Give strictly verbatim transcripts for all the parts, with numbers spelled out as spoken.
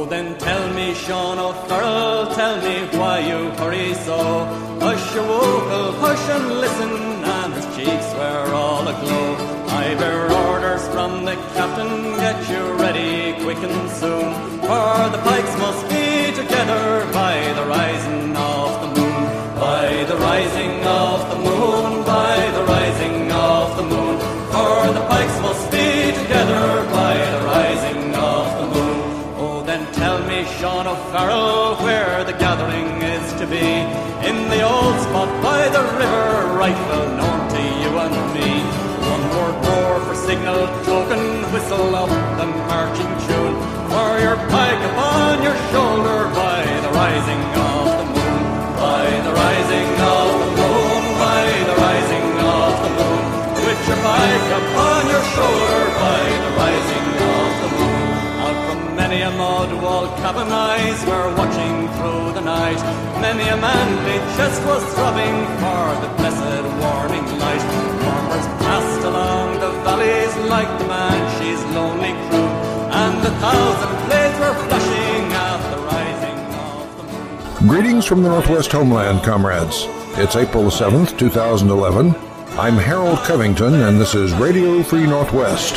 Oh, then tell me, Sean O'Farrell, tell me why you hurry so. Hush your wokel, hush and listen, and his cheeks were all aglow. I bear orders from the captain, get you ready quick and soon, for the pikes must be together by the rising of the moon. By the rising of the moon, by the rising of the moon, for the pikes must be together by the rising of the moon. Oh, then tell me, Sean O'Farrell, where the gathering is to be. In the old spot by the river, right well known to you and me. One word more for signal token, whistle up the marching tune, for your pike upon your shoulder by the rising of the moon. By the rising of the moon, by the rising of the moon, with your pike upon your shoulder by the rising of the moon. Out from many a mud wall cabin eyes were watching through the night. Many a manly chest was throbbing for the blessed warning light. Farmers passed along the valleys like the Banshee's lonely crew, and a thousand blades were flashing at the rising of the moon. Greetings from the Northwest homeland, comrades. It's April the seventh, two thousand eleven. I'm Harold Covington, and this is Radio Free Northwest.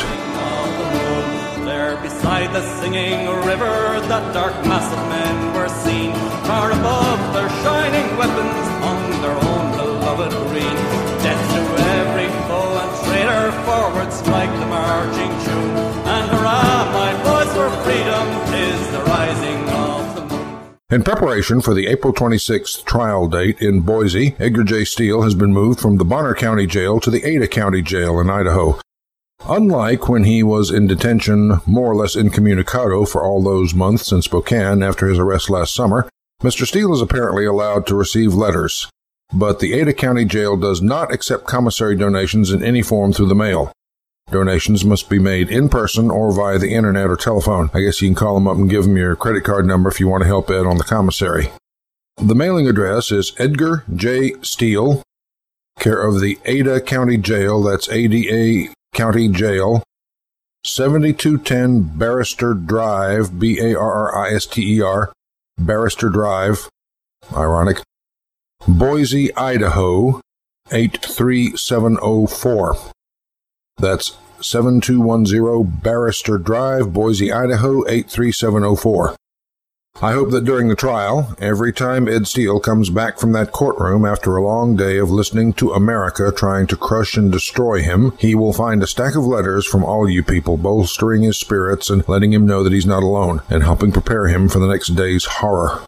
There beside the singing river, that dark mass of men were seen, far above their shining weapons on their own beloved green. Death to every foe and traitor, forward strike the marching tune, and hurrah, my boys, for freedom, 'tis the rising of the moon. In preparation for the April twenty-sixth trial date in Boise, Edgar J. Steele has been moved from the Bonner County Jail to the Ada County Jail in Idaho. Unlike when he was in detention more or less incommunicado for all those months in Spokane after his arrest last summer, Mister Steele is apparently allowed to receive letters. But the Ada County Jail does not accept commissary donations in any form through the mail. Donations must be made in person or via the internet or telephone. I guess you can call them up and give them your credit card number if you want to help Ed on the commissary. The mailing address is Edgar J. Steele, care of the Ada County Jail, that's A D A County Jail, seventy-two ten Barrister Drive, B A R R I S T E R, Barrister Drive, ironic, Boise, Idaho, eight three seven oh four. That's seven two one zero Barrister Drive, Boise, Idaho, eight three seven oh four. I hope that during the trial, every time Ed Steele comes back from that courtroom after a long day of listening to America trying to crush and destroy him, he will find a stack of letters from all you people bolstering his spirits and letting him know that he's not alone, and helping prepare him for the next day's horror.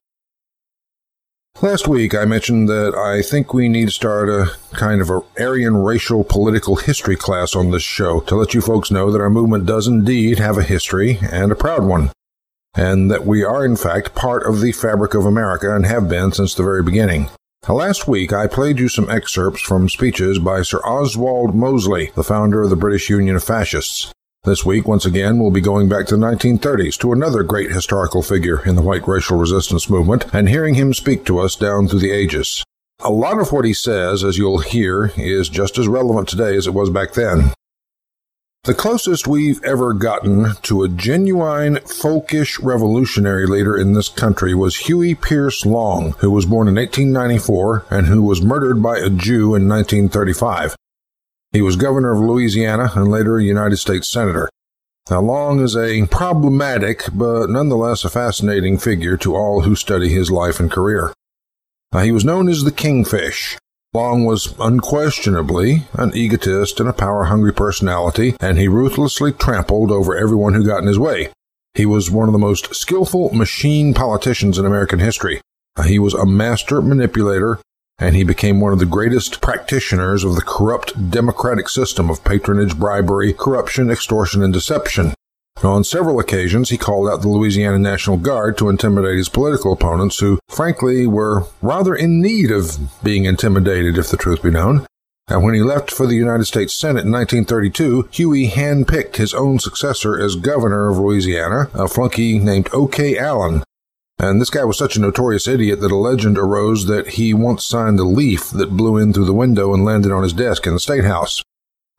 Last week, I mentioned that I think we need to start a kind of a Aryan racial political history class on this show to let you folks know that our movement does indeed have a history, and a proud one, and that we are in fact part of the fabric of America and have been since the very beginning. Now, last week, I played you some excerpts from speeches by Sir Oswald Mosley, the founder of the British Union of Fascists. This week, once again, we'll be going back to the nineteen thirties to another great historical figure in the white racial resistance movement and hearing him speak to us down through the ages. A lot of what he says, as you'll hear, is just as relevant today as it was back then. The closest we've ever gotten to a genuine folkish revolutionary leader in this country was Huey Pierce Long, who was born in eighteen ninety-four and who was murdered by a Jew in nineteen thirty-five. He was governor of Louisiana and later a United States senator. Now, Long is a problematic but nonetheless a fascinating figure to all who study his life and career. Now, he was known as the Kingfish. Long was unquestionably an egotist and a power-hungry personality, and he ruthlessly trampled over everyone who got in his way. He was one of the most skillful machine politicians in American history. He was a master manipulator, and he became one of the greatest practitioners of the corrupt democratic system of patronage, bribery, corruption, extortion, and deception. Now, on several occasions, he called out the Louisiana National Guard to intimidate his political opponents, who, frankly, were rather in need of being intimidated, if the truth be known. And when he left for the United States Senate in nineteen thirty-two, Huey handpicked his own successor as governor of Louisiana, a flunky named O K Allen. And this guy was such a notorious idiot that a legend arose that he once signed a leaf that blew in through the window and landed on his desk in the State House.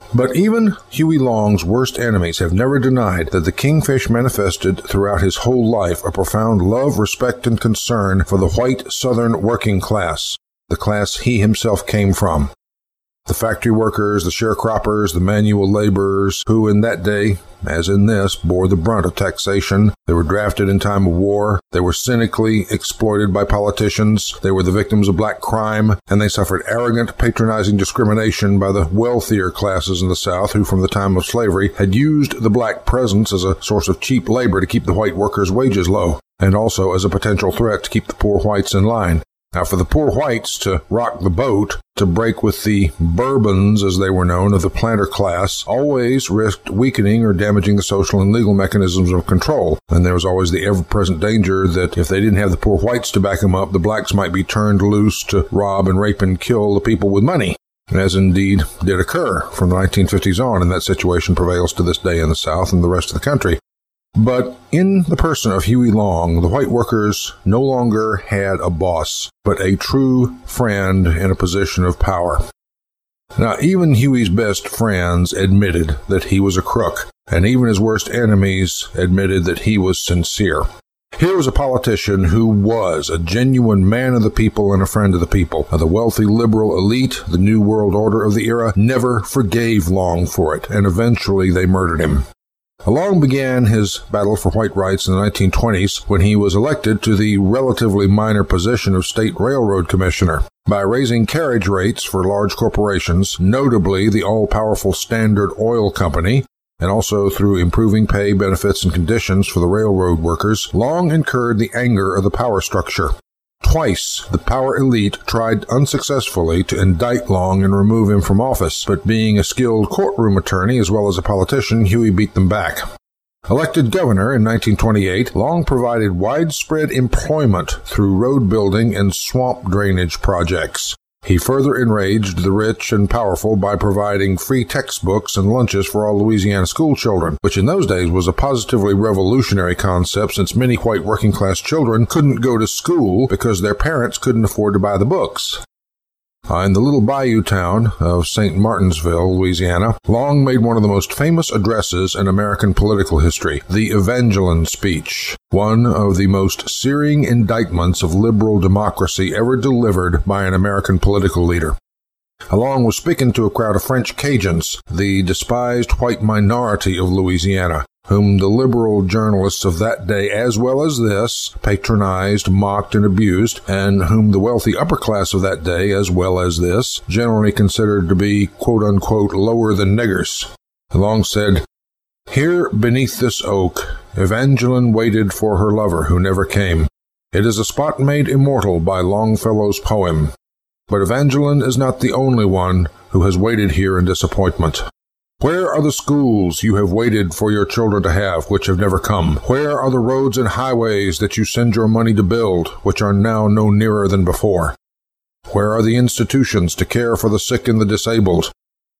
But even Huey Long's worst enemies have never denied that the Kingfish manifested throughout his whole life a profound love, respect, and concern for the white Southern working class, the class he himself came from. The factory workers, the sharecroppers, the manual laborers, who in that day, as in this, bore the brunt of taxation. They were drafted in time of war. They were cynically exploited by politicians. They were the victims of black crime, and they suffered arrogant, patronizing discrimination by the wealthier classes in the South, who from the time of slavery had used the black presence as a source of cheap labor to keep the white workers' wages low, and also as a potential threat to keep the poor whites in line. Now, for the poor whites to rock the boat, to break with the Bourbons, as they were known, of the planter class, always risked weakening or damaging the social and legal mechanisms of control. And there was always the ever-present danger that if they didn't have the poor whites to back them up, the blacks might be turned loose to rob and rape and kill the people with money, as indeed did occur from the nineteen fifties on, and that situation prevails to this day in the South and the rest of the country. But in the person of Huey Long, the white workers no longer had a boss, but a true friend in a position of power. Now, even Huey's best friends admitted that he was a crook, and even his worst enemies admitted that he was sincere. Here was a politician who was a genuine man of the people and a friend of the people. Now, the wealthy liberal elite, the New World Order of the era, never forgave Long for it, and eventually they murdered him. Long began his battle for white rights in the nineteen twenties when he was elected to the relatively minor position of state railroad commissioner. By raising carriage rates for large corporations, notably the all-powerful Standard Oil Company, and also through improving pay, benefits, and conditions for the railroad workers, Long incurred the anger of the power structure. Twice, the power elite tried unsuccessfully to indict Long and remove him from office, but being a skilled courtroom attorney as well as a politician, Huey beat them back. Elected governor in nineteen twenty-eight, Long provided widespread employment through road building and swamp drainage projects. He further enraged the rich and powerful by providing free textbooks and lunches for all Louisiana school children, which in those days was a positively revolutionary concept since many white working-class children couldn't go to school because their parents couldn't afford to buy the books. Uh, in the little bayou town of Saint Martinsville, Louisiana, Long made one of the most famous addresses in American political history, the Evangeline speech, one of the most searing indictments of liberal democracy ever delivered by an American political leader. Long was speaking to a crowd of French Cajuns, the despised white minority of Louisiana, whom the liberal journalists of that day, as well as this, patronized, mocked, and abused, and whom the wealthy upper class of that day, as well as this, generally considered to be, quote-unquote, lower than niggers. Long said, "Here beneath this oak, Evangeline waited for her lover who never came. It is a spot made immortal by Longfellow's poem. But Evangeline is not the only one who has waited here in disappointment. Where are the schools you have waited for your children to have, which have never come? Where are the roads and highways that you send your money to build, which are now no nearer than before? Where are the institutions to care for the sick and the disabled?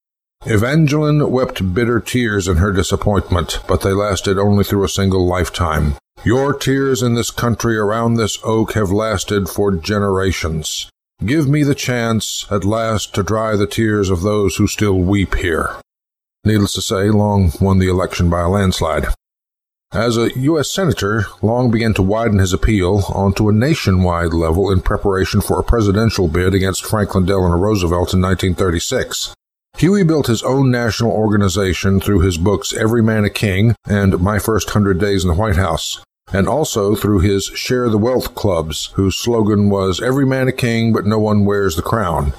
Evangeline wept bitter tears in her disappointment, but they lasted only through a single lifetime. Your tears in this country around this oak have lasted for generations. Give me the chance at last to dry the tears of those who still weep here." Needless to say, Long won the election by a landslide. As a U S Senator, Long began to widen his appeal onto a nationwide level in preparation for a presidential bid against Franklin Delano Roosevelt in nineteen thirty-six. Huey built his own national organization through his books Every Man a King and My First Hundred Days in the White House, and also through his Share the Wealth clubs, whose slogan was Every Man a King, but no one wears the crown.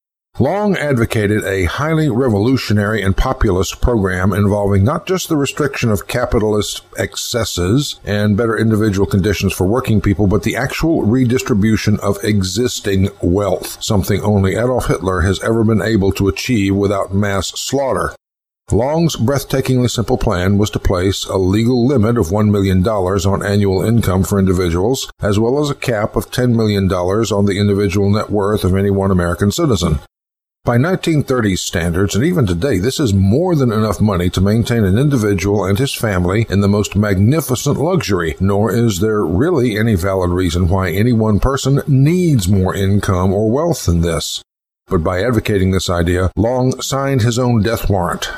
Long advocated a highly revolutionary and populist program involving not just the restriction of capitalist excesses and better individual conditions for working people, but the actual redistribution of existing wealth, something only Adolf Hitler has ever been able to achieve without mass slaughter. Long's breathtakingly simple plan was to place a legal limit of one million dollars on annual income for individuals, as well as a cap of ten million dollars on the individual net worth of any one American citizen. By nineteen thirties standards, and even today, this is more than enough money to maintain an individual and his family in the most magnificent luxury, nor is there really any valid reason why any one person needs more income or wealth than this. but by advocating this idea, Long signed his own death warrant.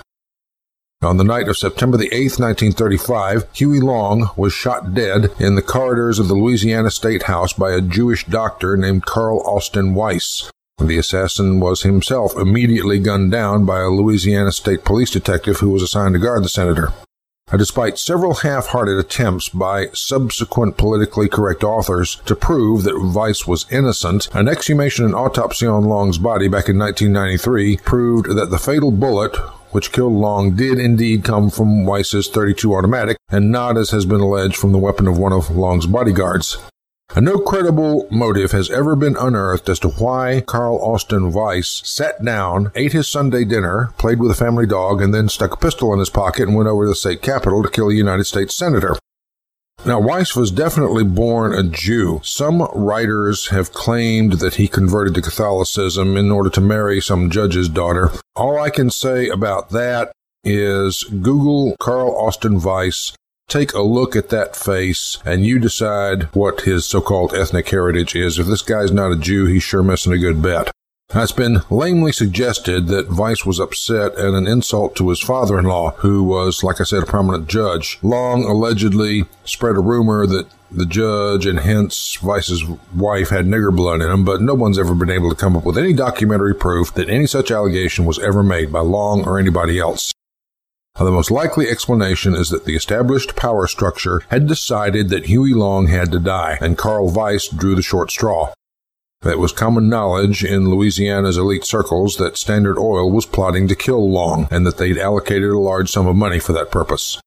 On the night of September the eighth, nineteen thirty-five, Huey Long was shot dead in the corridors of the Louisiana State House by a Jewish doctor named Carl Austin Weiss. The assassin was himself immediately gunned down by a Louisiana State Police detective who was assigned to guard the senator. Despite several half-hearted attempts by subsequent politically correct authors to prove that Weiss was innocent, an exhumation and autopsy on Long's body back in nineteen ninety-three proved that the fatal bullet which killed Long did indeed come from Weiss's thirty-two automatic, and not, as has been alleged, from the weapon of one of Long's bodyguards. And no credible motive has ever been unearthed as to why Carl Austin Weiss sat down, ate his Sunday dinner, played with a family dog, and then stuck a pistol in his pocket and went over to the state capitol to kill a United States senator. Now, Weiss was definitely born a Jew. Some writers have claimed that he converted to Catholicism in order to marry some judge's daughter. All I can say about that is Google Carl Austin Weiss, take a look at that face, and you decide what his so-called ethnic heritage is. If this guy's not a Jew, he's sure missing a good bet. Now, it's been lamely suggested that Weiss was upset at an insult to his father-in-law, who was, like I said, a prominent judge. Long allegedly spread a rumor that the judge and hence Weiss's wife had nigger blood in him, but no one's ever been able to come up with any documentary proof that any such allegation was ever made by Long or anybody else. Now, the most likely explanation is that the established power structure had decided that Huey Long had to die, and Carl Weiss drew the short straw. It was common knowledge in Louisiana's elite circles that Standard Oil was plotting to kill Long, and that they'd allocated a large sum of money for that purpose.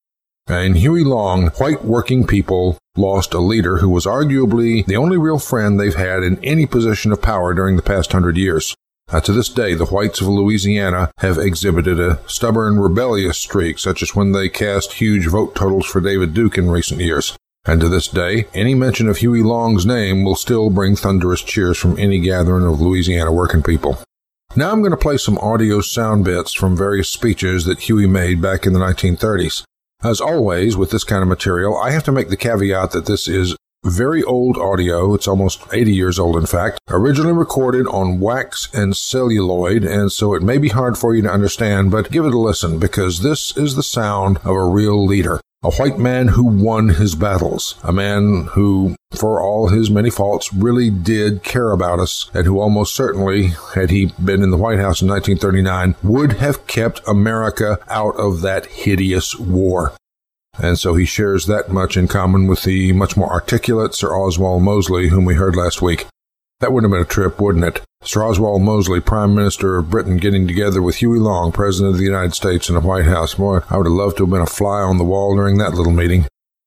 In Huey Long, white working people lost a leader who was arguably the only real friend they've had in any position of power during the past hundred years. Uh, to this day, the whites of Louisiana have exhibited a stubborn, rebellious streak, such as when they cast huge vote totals for David Duke in recent years. And to this day, any mention of Huey Long's name will still bring thunderous cheers from any gathering of Louisiana working people. Now I'm going to play some audio sound bits from various speeches that Huey made back in the nineteen thirties. As always, with this kind of material, I have to make the caveat that this is very old audio. It's almost eighty years old, in fact, originally recorded on wax and celluloid, and so it may be hard for you to understand, but give it a listen, because this is the sound of a real leader. A white man who won his battles. A man who, for all his many faults, really did care about us, and who almost certainly, had he been in the White House in nineteen thirty-nine, would have kept America out of that hideous war. And so he shares that much in common with the much more articulate Sir Oswald Mosley, whom we heard last week. That would have been a trip, wouldn't it? Sir Oswald Mosley, Prime Minister of Britain, getting together with Huey Long, President of the United States, in the White House. Boy, I would have loved to have been a fly on the wall during that little meeting.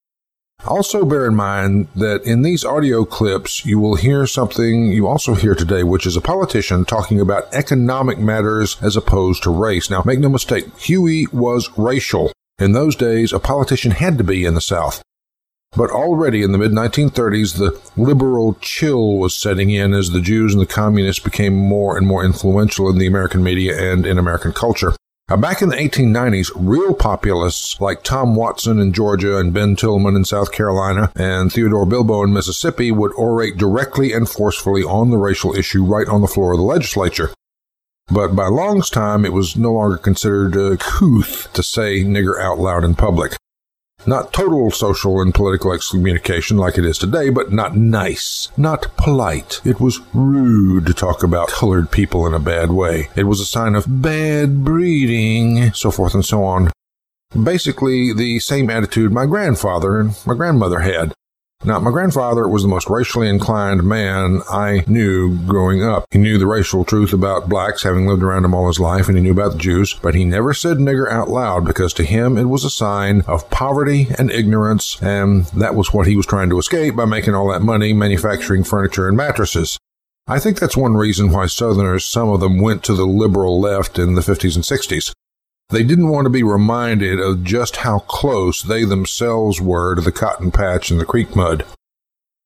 Also bear in mind that in these audio clips, you will hear something you also hear today, which is a politician talking about economic matters as opposed to race. Now, make no mistake, Huey was racial. In those days, a politician had to be in the South. But already in the mid nineteen thirties, the liberal chill was setting in as the Jews and the communists became more and more influential in the American media and in American culture. Now, back in the eighteen nineties, real populists like Tom Watson in Georgia and Ben Tillman in South Carolina and Theodore Bilbo in Mississippi would orate directly and forcefully on the racial issue right on the floor of the legislature. But by Long's time, it was no longer considered uh, couth to say nigger out loud in public. Not total social and political excommunication like it is today, but not nice, not polite. It was rude to talk about colored people in a bad way. It was a sign of bad breeding, so forth and so on. Basically, the same attitude my grandfather and my grandmother had. Now, my grandfather was the most racially inclined man I knew growing up. He knew the racial truth about blacks, having lived around them all his life, and he knew about the Jews, but he never said nigger out loud because to him it was a sign of poverty and ignorance, and that was what he was trying to escape by making all that money manufacturing furniture and mattresses. I think that's one reason why Southerners, some of them, went to the liberal left in the fifties and sixties. They didn't want to be reminded of just how close they themselves were to the cotton patch and the creek mud.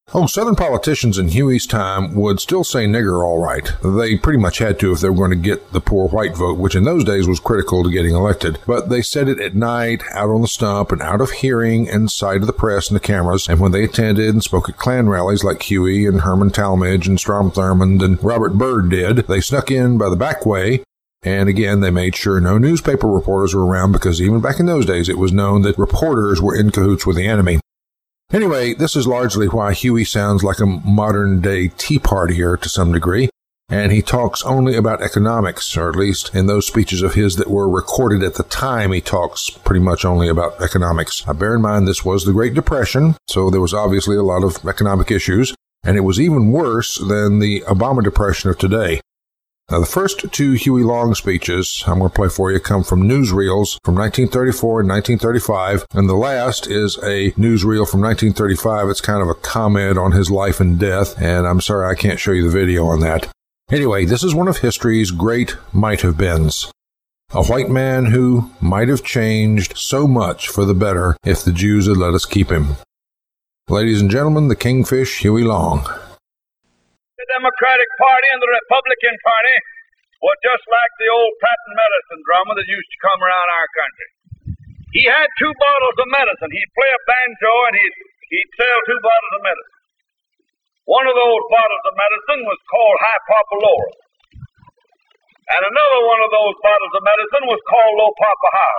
Oh, Southern politicians in Huey's time would still say nigger all right. They pretty much had to if they were going to get the poor white vote, which in those days was critical to getting elected. But they said it at night, out on the stump, and out of hearing and sight of the press and the cameras. And when they attended and spoke at Klan rallies like Huey and Herman Talmadge and Strom Thurmond and Robert Byrd did, they snuck in by the back way. And again, they made sure no newspaper reporters were around because even back in those days, it was known that reporters were in cahoots with the enemy. Anyway, this is largely why Huey sounds like a modern-day Tea Partier to some degree, and he talks only about economics, or at least in those speeches of his that were recorded at the time, he talks pretty much only about economics. Now, bear in mind, this was the Great Depression, so there was obviously a lot of economic issues, and it was even worse than the Obama Depression of today. Now, the first two Huey Long speeches I'm going to play for you come from newsreels from nineteen thirty-four and nineteen thirty-five, and the last is a newsreel from nineteen thirty-five. It's kind of a comment on his life and death, and I'm sorry I can't show you the video on that. Anyway, this is one of history's great might-have-beens. A white man who might have changed so much for the better if the Jews had let us keep him. Ladies and gentlemen, the Kingfish Huey Long. The Democratic Party and the Republican Party were just like the old patent medicine drummer that used to come around our country. He had two bottles of medicine. He'd play a banjo and he'd, he'd sell two bottles of medicine. One of those bottles of medicine was called Hypopolora. And another one of those bottles of medicine was called Lopapahara.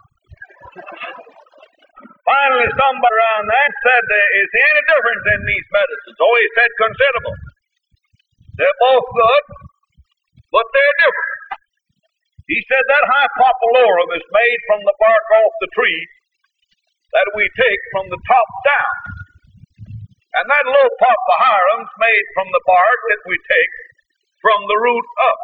Finally, somebody around there said, is there any difference in these medicines? Oh, he said, considerable. They're both good, but they're different. He said that Hypopolorum is made from the bark off the tree that we take from the top down. And that Lopapaharum's made from the bark that we take from the root up.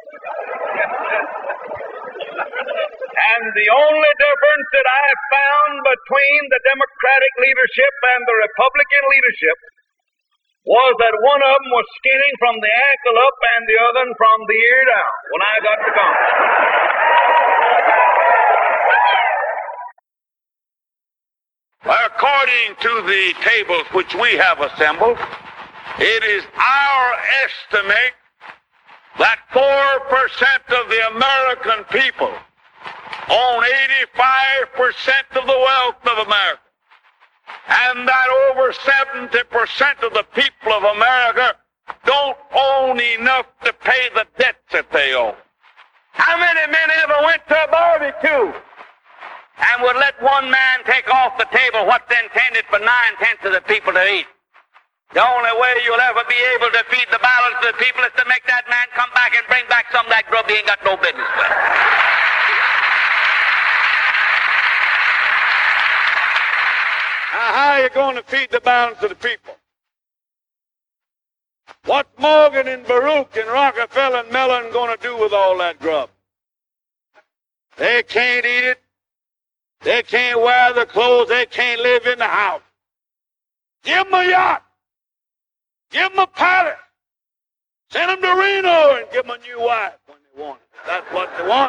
And the only difference that I've found between the Democratic leadership and the Republican leadership was that one of them was skinning from the ankle up and the other from the ear down when I got to Congress. According to the tables which we have assembled, it is our estimate that four percent of the American people own eighty-five percent of the wealth of America. And that over seventy percent of the people of America don't own enough to pay the debts that they owe. How many men ever went to a barbecue and would let one man take off the table what's intended for nine-tenths of the people to eat? The only way you'll ever be able to feed the balance of the people is to make that man come back and bring back some of that grub he ain't got no business with. Now, how are you going to feed the balance of the people? What's Morgan and Baruch and Rockefeller and Mellon going to do with all that grub? They can't eat it. They can't wear the clothes. They can't live in the house. Give them a yacht. Give them a palace. Send them to Reno and give them a new wife when they want it. That's what they want.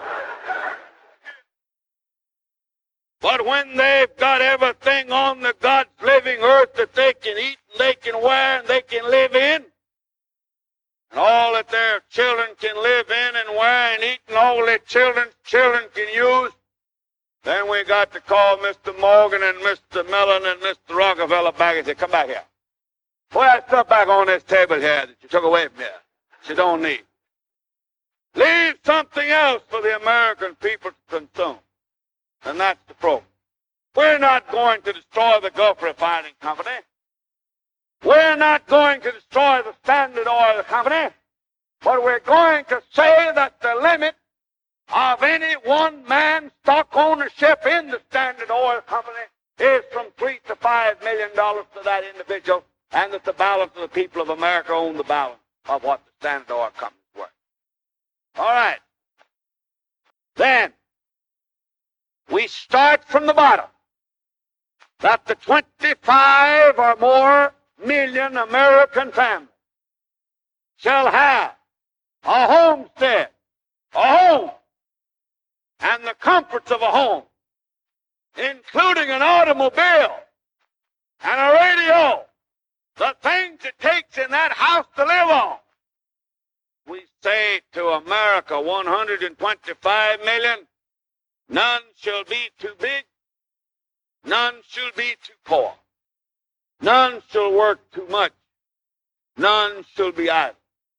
But when they've got everything on the God's living earth that they can eat and they can wear and they can live in, and all that their children can live in and wear and eat and all their children's children can use, then we got to call Mister Morgan and Mister Mellon and Mister Rockefeller back and say, come back here. Put that stuff back on this table here that you took away from here that you don't need. Leave something else for the American people to consume. And that's the program. We're not going to destroy the Gulf Refining Company. We're not going to destroy the Standard Oil Company. But we're going to say that the limit of any one man's stock ownership in the Standard Oil Company is from three to five million dollars to that individual, and that the balance of the people of America own the balance of what the Standard Oil Company is worth. All right. Then we start from the bottom, that the twenty-five or more million American families shall have a homestead, a home, and the comforts of a home, including an automobile and a radio the things it takes in that house to live on. We say to America, one hundred twenty-five million, none shall be too big, none shall be too poor, none shall work too much, none shall be idle.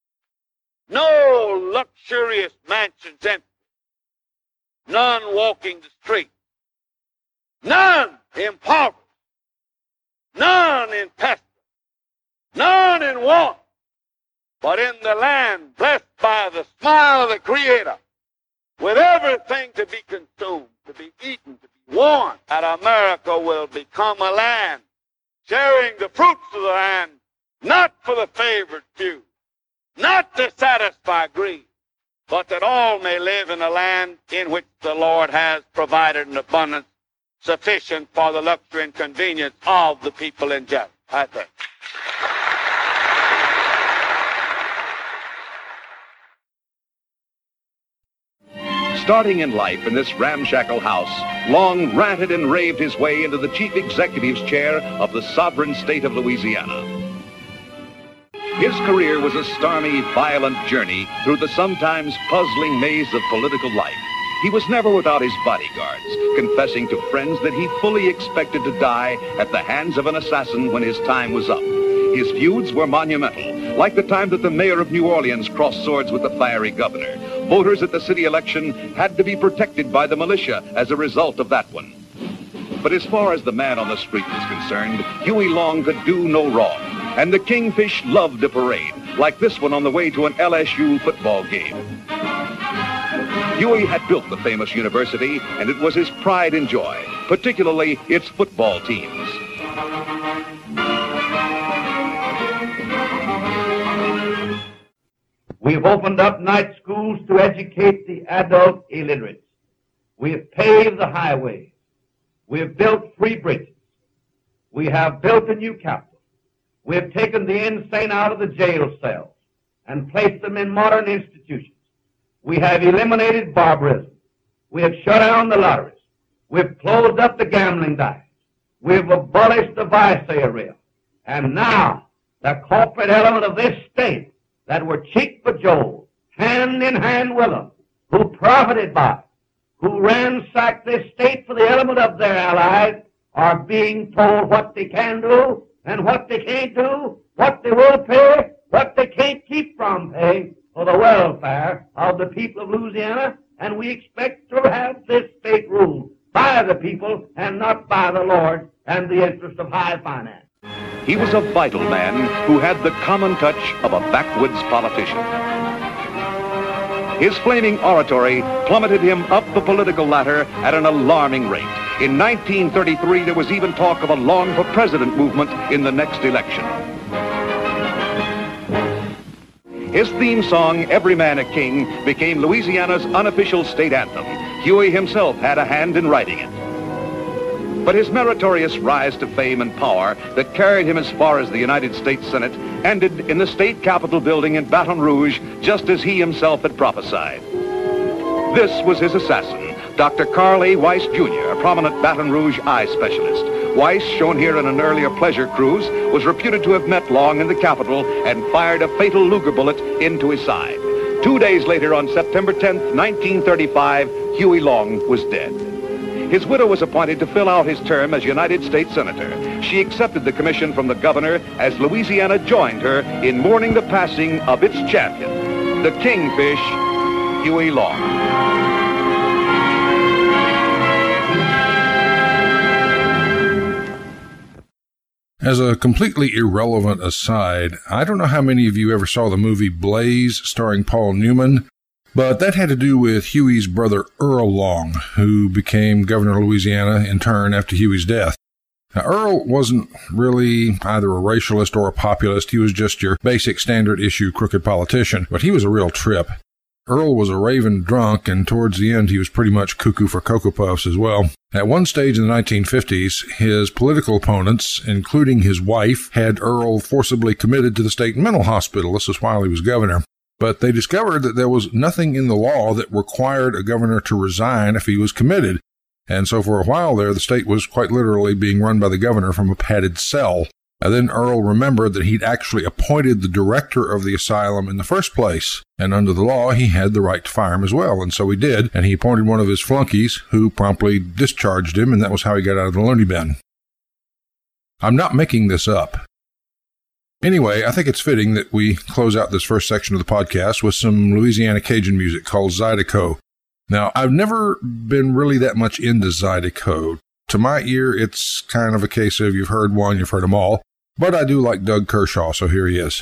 No luxurious mansions empty, none walking the street, none impoverished, none in pestilence, none in want, but in the land blessed by the smile of the Creator, with everything to be consumed, to be eaten, to be worn, that America will become a land sharing the fruits of the land, not for the favored few, not to satisfy greed, but that all may live in a land in which the Lord has provided an abundance sufficient for the luxury and convenience of the people in general, I think. Starting in life in this ramshackle house, Long ranted and raved his way into the chief executive's chair of the sovereign state of Louisiana. His career was a stormy, violent journey through the sometimes puzzling maze of political life. He was never without his bodyguards, confessing to friends that he fully expected to die at the hands of an assassin when his time was up. His feuds were monumental, like the time that the mayor of New Orleans crossed swords with the fiery governor. Voters at the city election had to be protected by the militia as a result of that one. But as far as the man on the street was concerned, Huey Long could do no wrong. And the Kingfish loved a parade, like this one on the way to an L S U football game. Huey had built the famous university, and it was his pride and joy, particularly its football teams. We've opened up night schools to educate the adult illiterates. We have paved the highways. We have built free bridges. We have built a new Capitol. We have taken the insane out of the jail cells and placed them in modern institutions. We have eliminated barbarism. We have shut down the lotteries. We have closed up the gambling dice. We have abolished the vice-sale rail. And now, the corporate element of this state that were cheek for Joel, hand in hand with them, who profited by it, who ransacked this state for the element of their allies, are being told what they can do and what they can't do, what they will pay, what they can't keep from paying for the welfare of the people of Louisiana, and we expect to have this state ruled by the people and not by the Lord and the interest of high finance. He was a vital man who had the common touch of a backwoods politician. His flaming oratory plummeted him up the political ladder at an alarming rate. In nineteen thirty-three, there was even talk of a long-for-president movement in the next election. His theme song, Every Man a King, became Louisiana's unofficial state anthem. Huey himself had a hand in writing it. But his meritorious rise to fame and power that carried him as far as the United States Senate ended in the state capitol building in Baton Rouge, just as he himself had prophesied. This was his assassin, Doctor Carl A. Weiss, Junior, a prominent Baton Rouge eye specialist. Weiss, shown here in an earlier pleasure cruise, was reputed to have met Long in the Capitol and fired a fatal Luger bullet into his side. Two days later, on September tenth, nineteen thirty-five, Huey Long was dead. His widow was appointed to fill out his term as United States Senator. She accepted the commission from the governor as Louisiana joined her in mourning the passing of its champion, the Kingfish, Huey Long. As a completely irrelevant aside, I don't know how many of you ever saw the movie Blaze starring Paul Newman, but that had to do with Huey's brother Earl Long, who became governor of Louisiana in turn after Huey's death. Now, Earl wasn't really either a racialist or a populist. He was just your basic standard issue crooked politician, but he was a real trip. Earl was a raving drunk, and towards the end he was pretty much cuckoo for Cocoa Puffs as well. At one stage in the nineteen fifties, his political opponents, including his wife, had Earl forcibly committed to the state mental hospital. This was while he was governor. But they discovered that there was nothing in the law that required a governor to resign if he was committed. And so for a while there, the state was quite literally being run by the governor from a padded cell. And then Earl remembered that he'd actually appointed the director of the asylum in the first place, and under the law, he had the right to fire him as well, and so he did, and he appointed one of his flunkies, who promptly discharged him, and that was how he got out of the loony bin. I'm not making this up. Anyway, I think it's fitting that we close out this first section of the podcast with some Louisiana Cajun music called Zydeco. Now, I've never been really that much into Zydeco. To my ear, it's kind of a case of you've heard one, you've heard them all. But I do like Doug Kershaw, so here he is.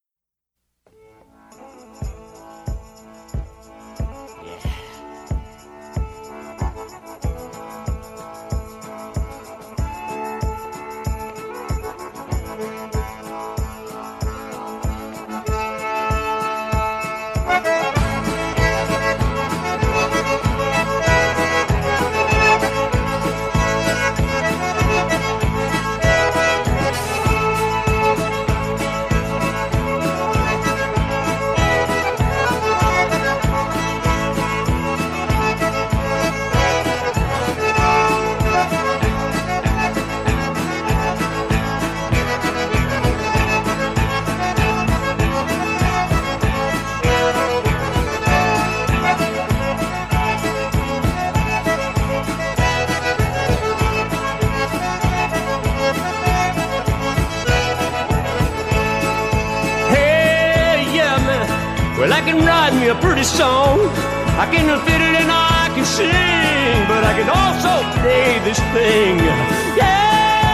Well, I can write me a pretty song, I can fit it in, I can sing, but I can also play this thing. Yeah!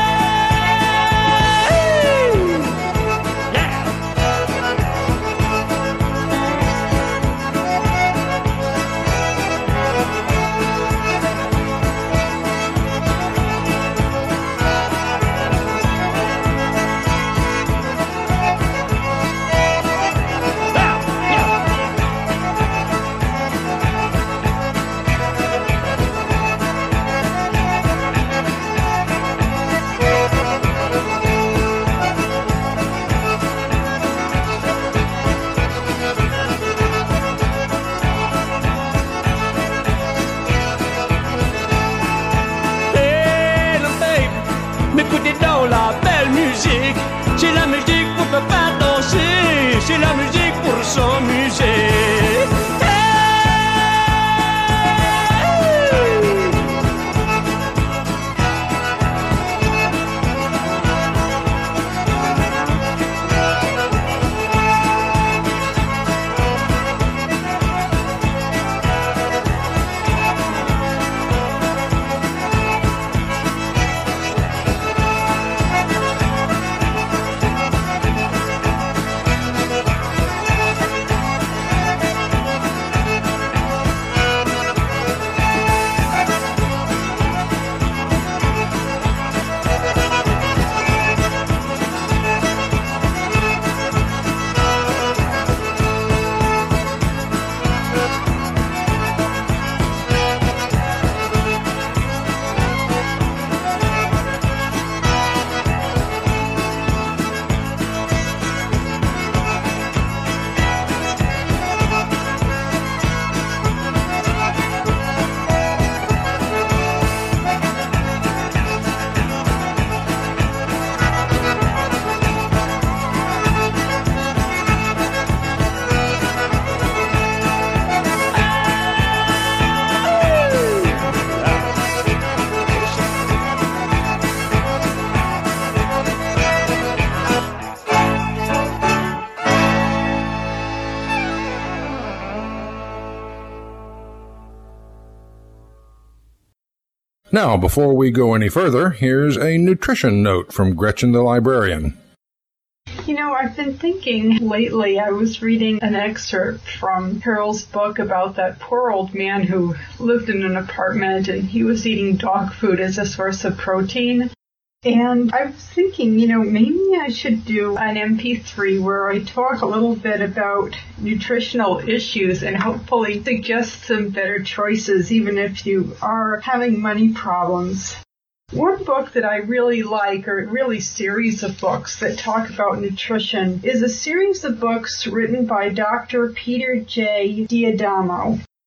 C'est la musique pour te faire danser, c'est la musique pour s'amuser. Now, before we go any further, here's a nutrition note from Gretchen the librarian. You know, I've been thinking lately, I was reading an excerpt from Harold's book about that poor old man who lived in an apartment and he was eating dog food as a source of protein. And I was thinking, you know, maybe I should do an M P three where I talk a little bit about nutritional issues and hopefully suggest some better choices, even if you are having money problems. One book that I really like, or really series of books that talk about nutrition, is a series of books written by Doctor Peter J. D'Adamo.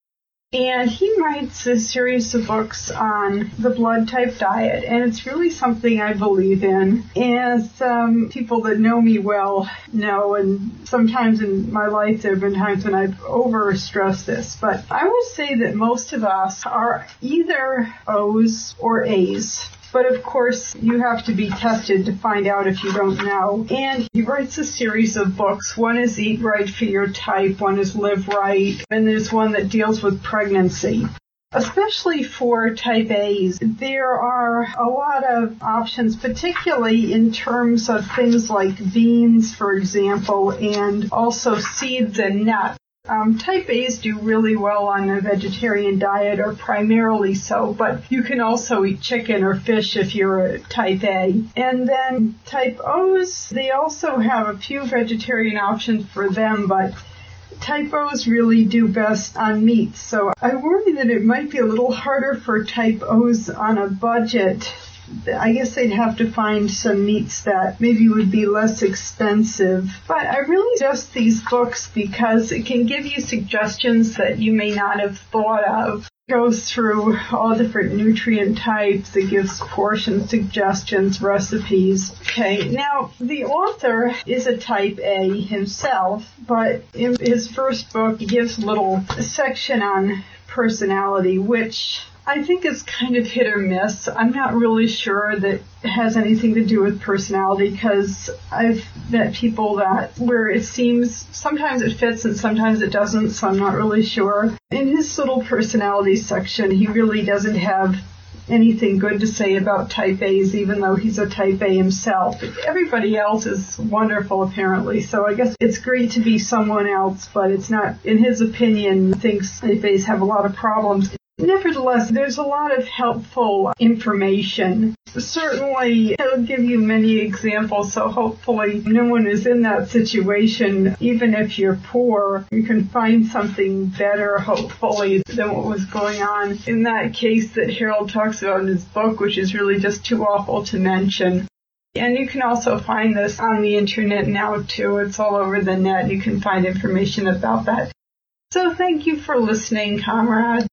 And he writes a series of books on the blood type diet, and it's really something I believe in. As um, people that know me well know, and sometimes in my life there have been times when I've overstressed this, but I would say that most of us are either O's or A's. But of course, you have to be tested to find out if you don't know. And he writes a series of books. One is Eat Right for Your Type, one is Live Right, and there's one that deals with pregnancy. Especially for type A's, there are a lot of options, particularly in terms of things like beans, for example, and also seeds and nuts. Um, type A's do really well on a vegetarian diet, or primarily so, but you can also eat chicken or fish if you're a type A. And then type O's, they also have a few vegetarian options for them, but type O's really do best on meat. So I worry that it might be a little harder for type O's on a budget. I guess they'd have to find some meats that maybe would be less expensive. But I really suggest these books because it can give you suggestions that you may not have thought of. It goes through all different nutrient types. It gives portion suggestions, recipes. Okay, now the author is a type A himself, but in his first book he gives a little section on personality, which I think it's kind of hit or miss. I'm not really sure that it has anything to do with personality, because I've met people that where it seems sometimes it fits and sometimes it doesn't, so I'm not really sure. In his little personality section, he really doesn't have anything good to say about type A's, even though he's a type A himself. Everybody else is wonderful, apparently, so I guess it's great to be someone else, but it's not, in his opinion, thinks type A's have a lot of problems. Nevertheless, there's a lot of helpful information. Certainly, he'll give you many examples, so hopefully no one is in that situation. Even if you're poor, you can find something better, hopefully, than what was going on in that case that Harold talks about in his book, which is really just too awful to mention. And you can also find this on the internet now, too. It's all over the net. You can find information about that. So thank you for listening, comrade.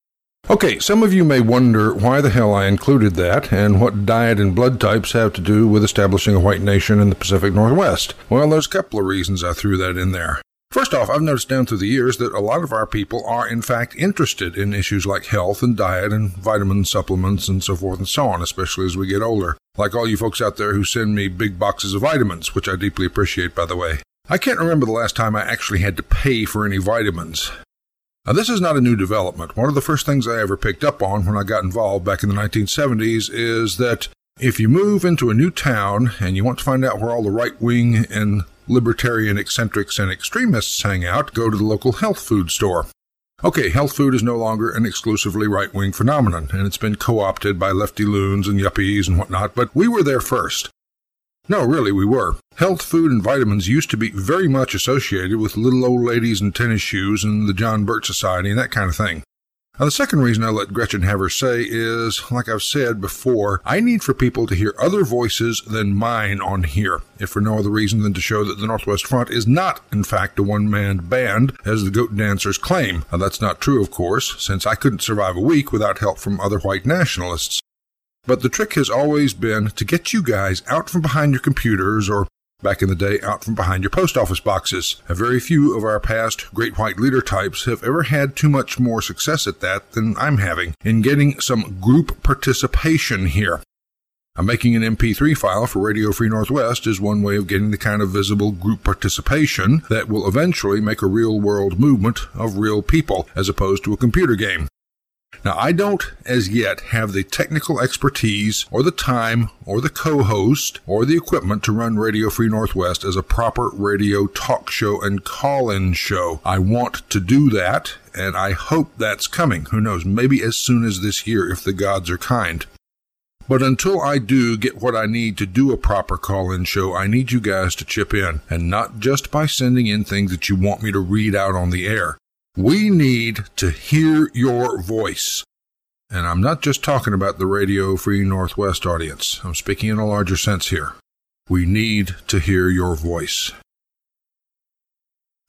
Okay, some of you may wonder why the hell I included that, and what diet and blood types have to do with establishing a white nation in the Pacific Northwest. Well, there's a couple of reasons I threw that in there. First off, I've noticed down through the years that a lot of our people are, in fact, interested in issues like health and diet and vitamin supplements and so forth and so on, especially as we get older. Like all you folks out there who send me big boxes of vitamins, which I deeply appreciate, by the way. I can't remember the last time I actually had to pay for any vitamins. Now, this is not a new development. One of the first things I ever picked up on when I got involved back in the nineteen seventies is that if you move into a new town and you want to find out where all the right-wing and libertarian eccentrics and extremists hang out, go to the local health food store. Okay, health food is no longer an exclusively right-wing phenomenon, and it's been co-opted by lefty loons and yuppies and whatnot, but we were there first. No, really, we were. Health food and vitamins used to be very much associated with little old ladies in tennis shoes and the John Birch Society and that kind of thing. Now, the second reason I let Gretchen have her say is, like I've said before, I need for people to hear other voices than mine on here, if for no other reason than to show that the Northwest Front is not, in fact, a one-man band, as the goat dancers claim. Now, that's not true, of course, since I couldn't survive a week without help from other white nationalists. But the trick has always been to get you guys out from behind your computers, or back in the day, out from behind your post office boxes. A very few of our past great white leader types have ever had too much more success at that than I'm having in getting some group participation here. Now, making an M P three file for Radio Free Northwest is one way of getting the kind of visible group participation that will eventually make a real-world movement of real people, as opposed to a computer game. Now, I don't, as yet, have the technical expertise, or the time, or the co-host, or the equipment to run Radio Free Northwest as a proper radio talk show and call-in show. I want to do that, and I hope that's coming. Who knows, maybe as soon as this year, if the gods are kind. But until I do get what I need to do a proper call-in show, I need you guys to chip in, and not just by sending in things that you want me to read out on the air. We need to hear your voice. And I'm not just talking about the Radio Free Northwest audience. I'm speaking in a larger sense here. We need to hear your voice.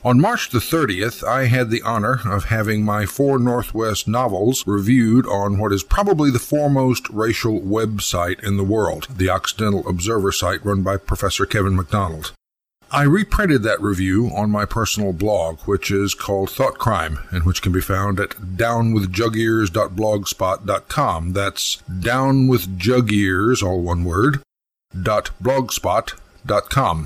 On March the thirtieth, I had the honor of having my four Northwest novels reviewed on what is probably the foremost racial website in the world, the Occidental Observer site run by Professor Kevin MacDonald. I reprinted that review on my personal blog, which is called Thought Crime, and which can be found at down with jug ears dot blogspot dot com. That's downwithjugears, all one word, dot blogspot dot com.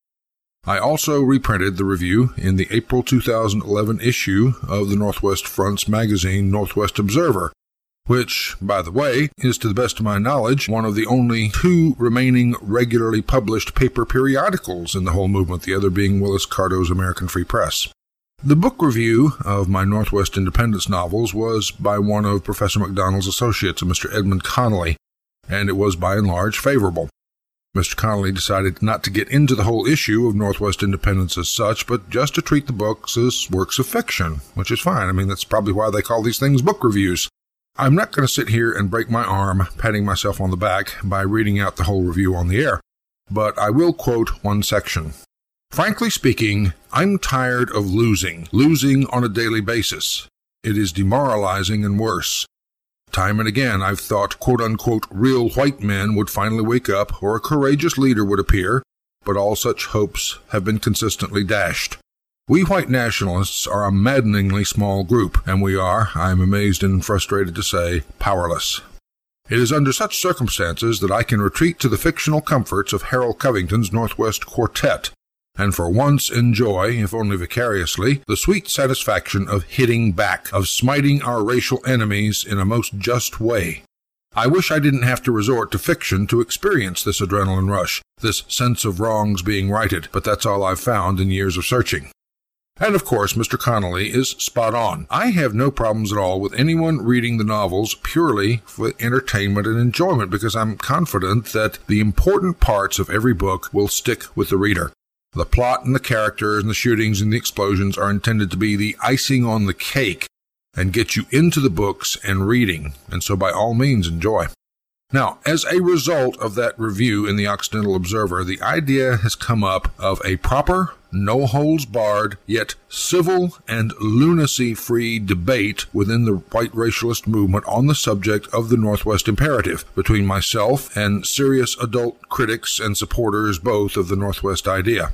I also reprinted the review in the April two thousand eleven issue of the Northwest Front's magazine, Northwest Observer, which, by the way, is to the best of my knowledge one of the only two remaining regularly published paper periodicals in the whole movement, the other being Willis Carto's American Free Press. The book review of my Northwest Independence novels was by one of Professor MacDonald's associates, Mister Edmund Connolly, and it was by and large favorable. Mister Connolly decided not to get into the whole issue of Northwest Independence as such, but just to treat the books as works of fiction, which is fine. I mean, that's probably why they call these things book reviews. I'm not going to sit here and break my arm patting myself on the back by reading out the whole review on the air, but I will quote one section. Frankly speaking, I'm tired of losing, losing on a daily basis. It is demoralizing and worse. Time and again, I've thought, quote-unquote, real white men would finally wake up or a courageous leader would appear, but all such hopes have been consistently dashed. We white nationalists are a maddeningly small group, and we are, I am amazed and frustrated to say, powerless. It is under such circumstances that I can retreat to the fictional comforts of Harold Covington's Northwest Quartet, and for once enjoy, if only vicariously, the sweet satisfaction of hitting back, of smiting our racial enemies in a most just way. I wish I didn't have to resort to fiction to experience this adrenaline rush, this sense of wrongs being righted, but that's all I've found in years of searching. And of course, Mister Connolly is spot on. I have no problems at all with anyone reading the novels purely for entertainment and enjoyment, because I'm confident that the important parts of every book will stick with the reader. The plot and the characters and the shootings and the explosions are intended to be the icing on the cake and get you into the books and reading, and so by all means enjoy. Now, as a result of that review in the Occidental Observer, the idea has come up of a proper, no-holds-barred, yet civil and lunacy-free debate within the white racialist movement on the subject of the Northwest Imperative between myself and serious adult critics and supporters both of the Northwest idea.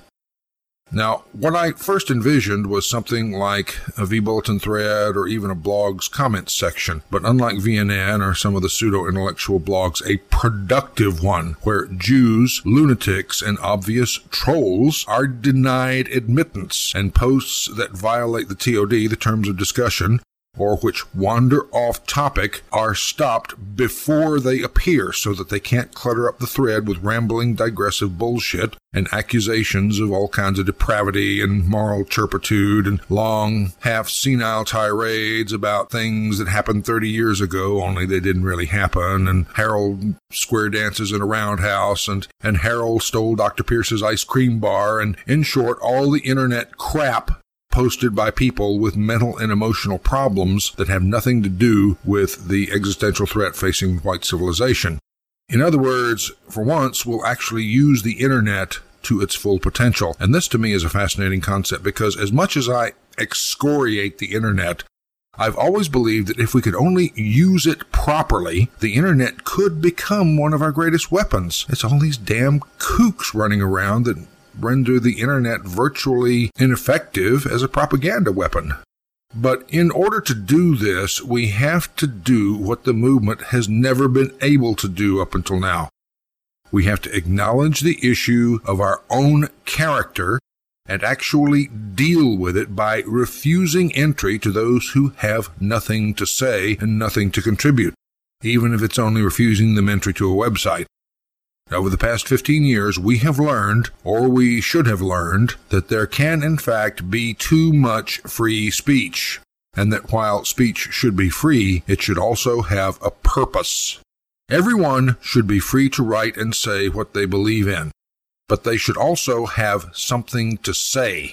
Now, what I first envisioned was something like a V-Bulletin thread or even a blog's comments section, but unlike V N N or some of the pseudo-intellectual blogs, a productive one where Jews, lunatics, and obvious trolls are denied admittance, and posts that violate the T O D, the terms of discussion, or which wander off topic, are stopped before they appear so that they can't clutter up the thread with rambling, digressive bullshit and accusations of all kinds of depravity and moral turpitude and long, half-senile tirades about things that happened thirty years ago, only they didn't really happen, and Harold square dances in a roundhouse, and, and Harold stole Doctor Pierce's ice cream bar, and, in short, all the internet crap posted by people with mental and emotional problems that have nothing to do with the existential threat facing white civilization. In other words, for once, we'll actually use the internet to its full potential. And this to me is a fascinating concept, because as much as I excoriate the internet, I've always believed that if we could only use it properly, the internet could become one of our greatest weapons. It's all these damn kooks running around that render the internet virtually ineffective as a propaganda weapon. But in order to do this, we have to do what the movement has never been able to do up until now. We have to acknowledge the issue of our own character and actually deal with it by refusing entry to those who have nothing to say and nothing to contribute, even if it's only refusing them entry to a website. Over the past fifteen years, we have learned, or we should have learned, that there can in fact be too much free speech, and that while speech should be free, it should also have a purpose. Everyone should be free to write and say what they believe in, but they should also have something to say.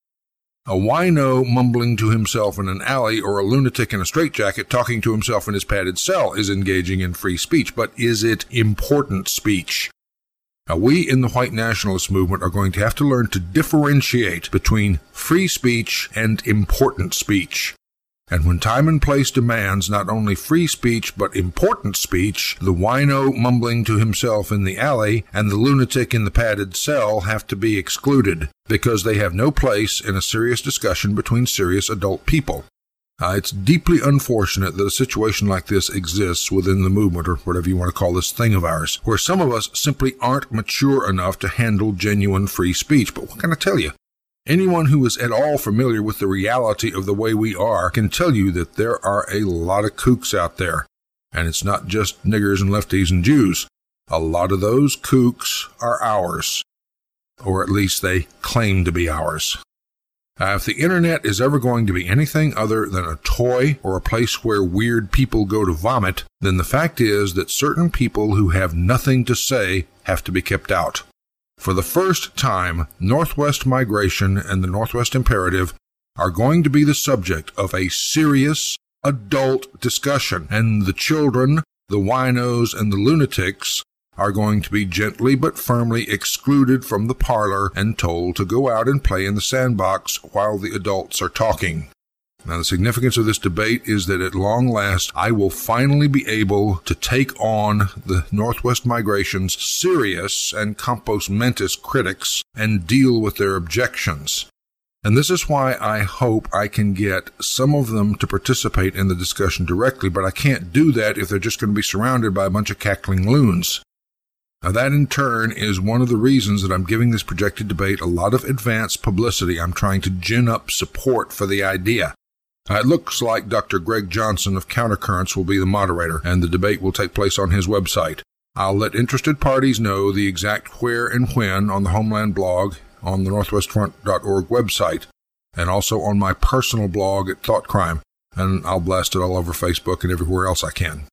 A wino mumbling to himself in an alley, or a lunatic in a straitjacket talking to himself in his padded cell is engaging in free speech, but is it important speech? Now, we in the white nationalist movement are going to have to learn to differentiate between free speech and important speech. And when time and place demands not only free speech but important speech, the wino mumbling to himself in the alley and the lunatic in the padded cell have to be excluded because they have no place in a serious discussion between serious adult people. Uh, it's deeply unfortunate that a situation like this exists within the movement, or whatever you want to call this thing of ours, where some of us simply aren't mature enough to handle genuine free speech. But what can I tell you? Anyone who is at all familiar with the reality of the way we are can tell you that there are a lot of kooks out there. And it's not just niggers and lefties and Jews. A lot of those kooks are ours. Or at least they claim to be ours. Uh, if the internet is ever going to be anything other than a toy or a place where weird people go to vomit, then the fact is that certain people who have nothing to say have to be kept out. For the first time, Northwest migration and the Northwest Imperative are going to be the subject of a serious adult discussion, and the children, the winos, and the lunatics are going to be gently but firmly excluded from the parlor and told to go out and play in the sandbox while the adults are talking. Now, the significance of this debate is that at long last, I will finally be able to take on the Northwest Migration's serious and compos mentis critics and deal with their objections. And this is why I hope I can get some of them to participate in the discussion directly, but I can't do that if they're just going to be surrounded by a bunch of cackling loons. Now, that in turn is one of the reasons that I'm giving this projected debate a lot of advance publicity. I'm trying to gin up support for the idea. Uh, it looks like Doctor Greg Johnson of Countercurrents will be the moderator, and the debate will take place on his website. I'll let interested parties know the exact where and when on the Homeland blog, on the northwest front dot org website, and also on my personal blog at Thought Crime, and I'll blast it all over Facebook and everywhere else I can.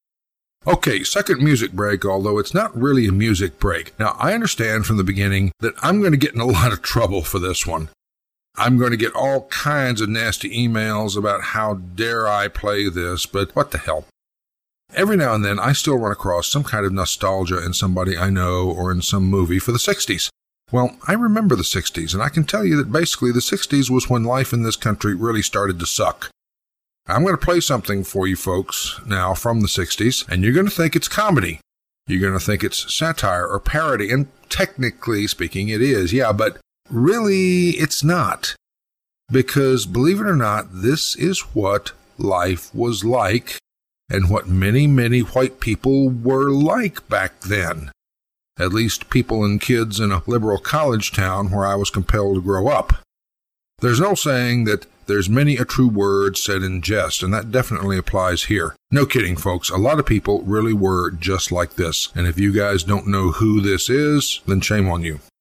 Okay, second music break, although it's not really a music break. Now, I understand from the beginning that I'm going to get in a lot of trouble for this one. I'm going to get all kinds of nasty emails about how dare I play this, but what the hell. Every now and then, I still run across some kind of nostalgia in somebody I know or in some movie for the sixties. Well, I remember the sixties, and I can tell you that basically the sixties was when life in this country really started to suck. I'm going to play something for you folks now from the sixties, and you're going to think it's comedy. You're going to think it's satire or parody, and technically speaking, it is, yeah, but really, it's not. Because, believe it or not, this is what life was like, and what many, many white people were like back then. At least people and kids in a liberal college town where I was compelled to grow up. There's no saying that there's many a true word said in jest, and that definitely applies here. No kidding, folks. A lot of people really were just like this. And if you guys don't know who this is, then shame on you.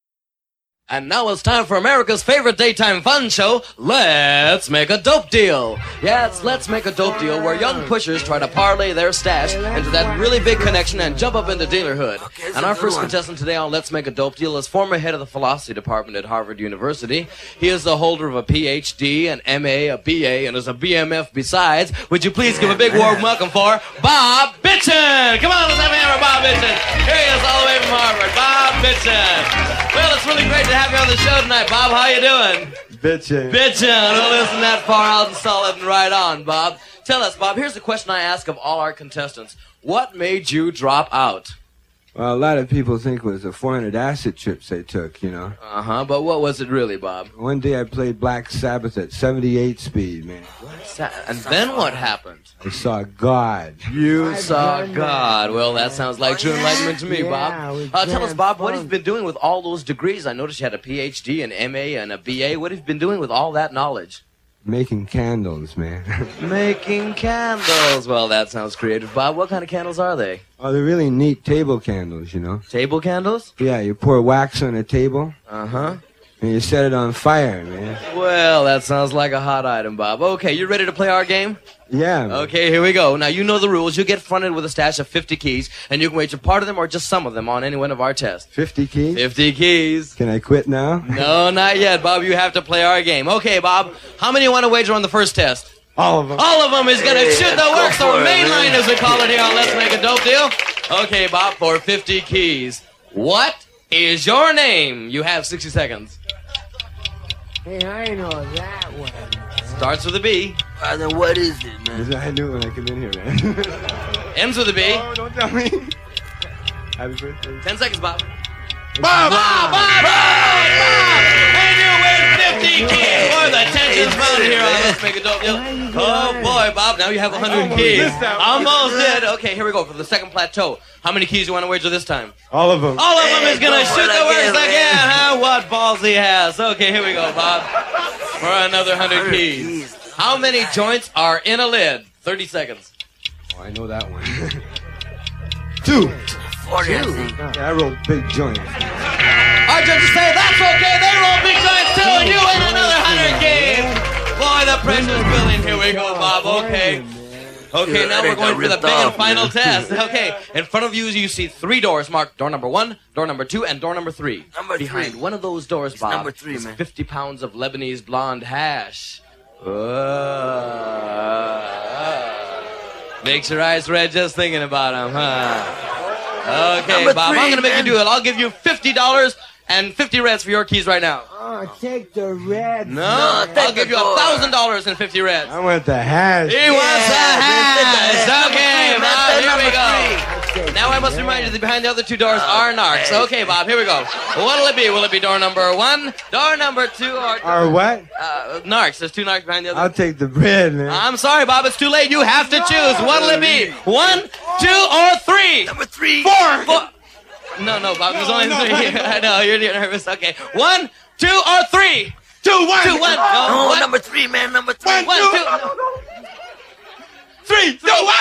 And now it's time for America's favorite daytime fun show, Let's Make a Dope Deal. Yeah, it's Let's Make a Dope Deal, where young pushers try to parlay their stash into that really big connection and jump up into dealerhood. And our first contestant today on Let's Make a Dope Deal is former head of the philosophy department at Harvard University. He is the holder of a P H D, an M A, a B A, and is a B M F besides. Would you please give a big warm welcome for Bob Bitchin? Come on, let's have a hand for Bob Bitchin. Here he is all the way from Harvard, Bob Bitchin. Well, it's really great to have you on the show tonight, Bob. How you doing? Bitchin'. Bitchin'. Well, listen that far out and solid and right on, Bob. Tell us, Bob, here's the question I ask of all our contestants. What made you drop out? Well, a lot of people think it was the four hundred acid trips they took, you know. Uh-huh, but what was it really, Bob? One day I played Black Sabbath at seventy-eight speed, man. Sa- and then what happened? I saw God. You saw God. Well, that sounds like true enlightenment to me, Bob. Uh, tell us, Bob, what have you been doing with all those degrees? I noticed you had a P H D, an M A, and a B A. What have you been doing with all that knowledge? Making candles, man. Making candles. Well, that sounds creative, Bob. What kind of candles are they? Oh, they're really neat table candles, you know. Table candles? Yeah, you pour wax on a table. Uh-huh. And you set it on fire, man. Well, that sounds like a hot item, Bob. Okay, you ready to play our game? Yeah, man. Okay, here we go. Now, you know the rules. You get fronted with a stash of fifty keys, and you can wager part of them or just some of them on any one of our tests. fifty keys? fifty keys. Can I quit now? No, not yet, Bob. You have to play our game. Okay, Bob, how many you want to wager on the first test? All of them. All of them is going to Hey, shoot the works, go or for it, main man. line, as we call it here on Let's Make a Dope Deal. Okay, Bob, for fifty keys. What is your name? You have sixty seconds. Hey, I know that one. Starts with a B. Uh, then what is it, man? I knew when I came in here, man. Ends with a B. Oh, don't tell me. Happy birthday. Ten seconds, Bob. Bob! Bob! Bob! Bob! Bob! And you win fifty keys for the tensions found here on Let's Make a Dope Deal. Oh, boy, Bob. Now you have one hundred keys. Almost did. Okay, here we go for the second plateau. How many keys do you want to wager this time? All of them. All of them is going to shoot the works again. Huh? What balls he has. Okay, here we go, Bob. For another one hundred keys. How many joints are in a lid? thirty seconds. Oh, I know that one. Two. forty, I think. Yeah, I rolled big joints. Our judges say that's okay. They roll big joints too, and you win another one hundred keys. Boy, the pressure's building. Here we go, Bob. Okay. Okay, now we're going for the big and final test. Okay, in front of you, you see three doors marked door number one, door number two, and door number three. Number three. Behind one of those doors, Bob, number three, is man. fifty pounds of Lebanese blonde hash. Uh, makes your eyes red just thinking about them, huh? Okay, Number Bob, three, I'm going to make man. you do it. I'll give you fifty dollars and fifty reds for your keys right now. Oh, take the red. No, No, take I'll give the you a door. thousand dollars and fifty reds. I want the hash. He wants the Yeah, hash. number Okay, three, Bob, man. here we Number go. three. Now I must remind you that behind the other two doors are narcs. Okay, Bob, here we go. What'll it be? Will it be door number one, door number two, or... Or what? Uh, narcs. There's two narcs behind the other. I'll take the bread, man. I'm sorry, Bob. It's too late. You have to choose. What'll it be? One, two, or three? Number three. Four. Four. No, no, Bob. There's only three. I know. You're you're nervous. Okay. One, two, or three? Two, one. Two, one. No, No, one, number three, man. Number three. one, two. No. Three, two, one.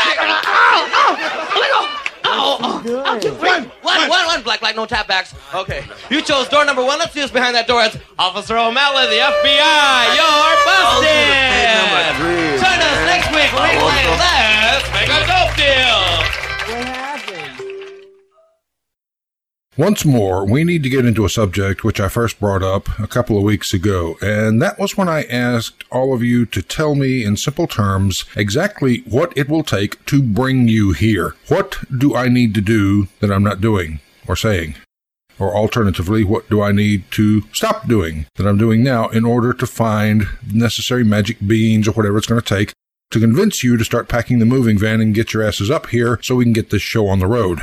Oh, oh, oh, two, three. One, one, one. Black light, no tap backs. Okay. You chose door number one. Let's see what's behind that door. It's Officer O'Malley, the F B I. You're busted. Number three. Join us next week when we play Let's Make a Dope Deal. What happened? Once more, we need to get into a subject which I first brought up a couple of weeks ago, and that was when I asked all of you to tell me in simple terms exactly what it will take to bring you here. What do I need to do that I'm not doing or saying? Or alternatively, what do I need to stop doing that I'm doing now in order to find necessary magic beans or whatever it's going to take to convince you to start packing the moving van and get your asses up here so we can get this show on the road?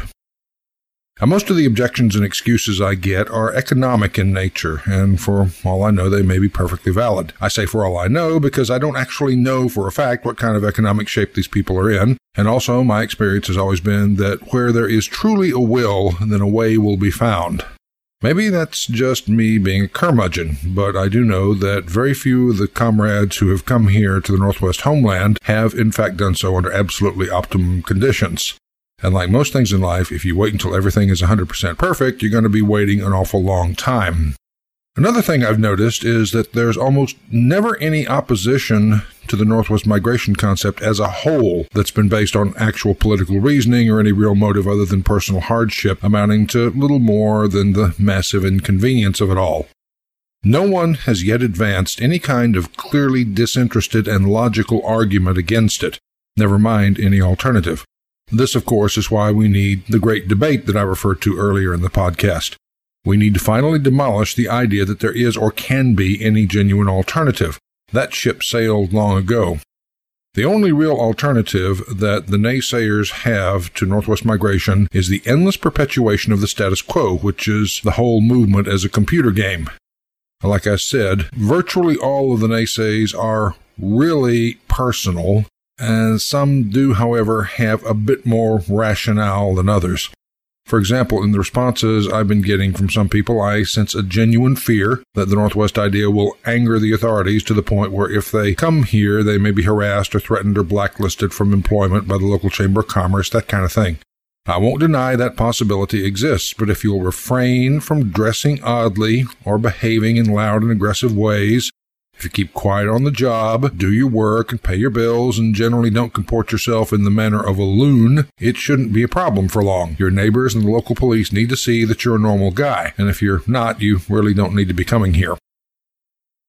Now, most of the objections and excuses I get are economic in nature, and for all I know, they may be perfectly valid. I say for all I know because I don't actually know for a fact what kind of economic shape these people are in, and also my experience has always been that where there is truly a will, then a way will be found. Maybe that's just me being a curmudgeon, but I do know that very few of the comrades who have come here to the Northwest homeland have in fact done so under absolutely optimum conditions. And like most things in life, if you wait until everything is one hundred percent perfect, you're going to be waiting an awful long time. Another thing I've noticed is that there's almost never any opposition to the Northwest migration concept as a whole that's been based on actual political reasoning or any real motive other than personal hardship, amounting to little more than the massive inconvenience of it all. No one has yet advanced any kind of clearly disinterested and logical argument against it, never mind any alternative. This, of course, is why we need the great debate that I referred to earlier in the podcast. We need to finally demolish the idea that there is or can be any genuine alternative. That ship sailed long ago. The only real alternative that the naysayers have to Northwest migration is the endless perpetuation of the status quo, which is the whole movement as a computer game. Like I said, virtually all of the naysays are really personal, and some do, however, have a bit more rationale than others. For example, in the responses I've been getting from some people, I sense a genuine fear that the Northwest idea will anger the authorities to the point where if they come here, they may be harassed or threatened or blacklisted from employment by the local Chamber of Commerce, that kind of thing. I won't deny that possibility exists, but if you'll refrain from dressing oddly or behaving in loud and aggressive ways, if you keep quiet on the job, do your work, and pay your bills, and generally don't comport yourself in the manner of a loon, it shouldn't be a problem for long. Your neighbors and the local police need to see that you're a normal guy, and if you're not, you really don't need to be coming here.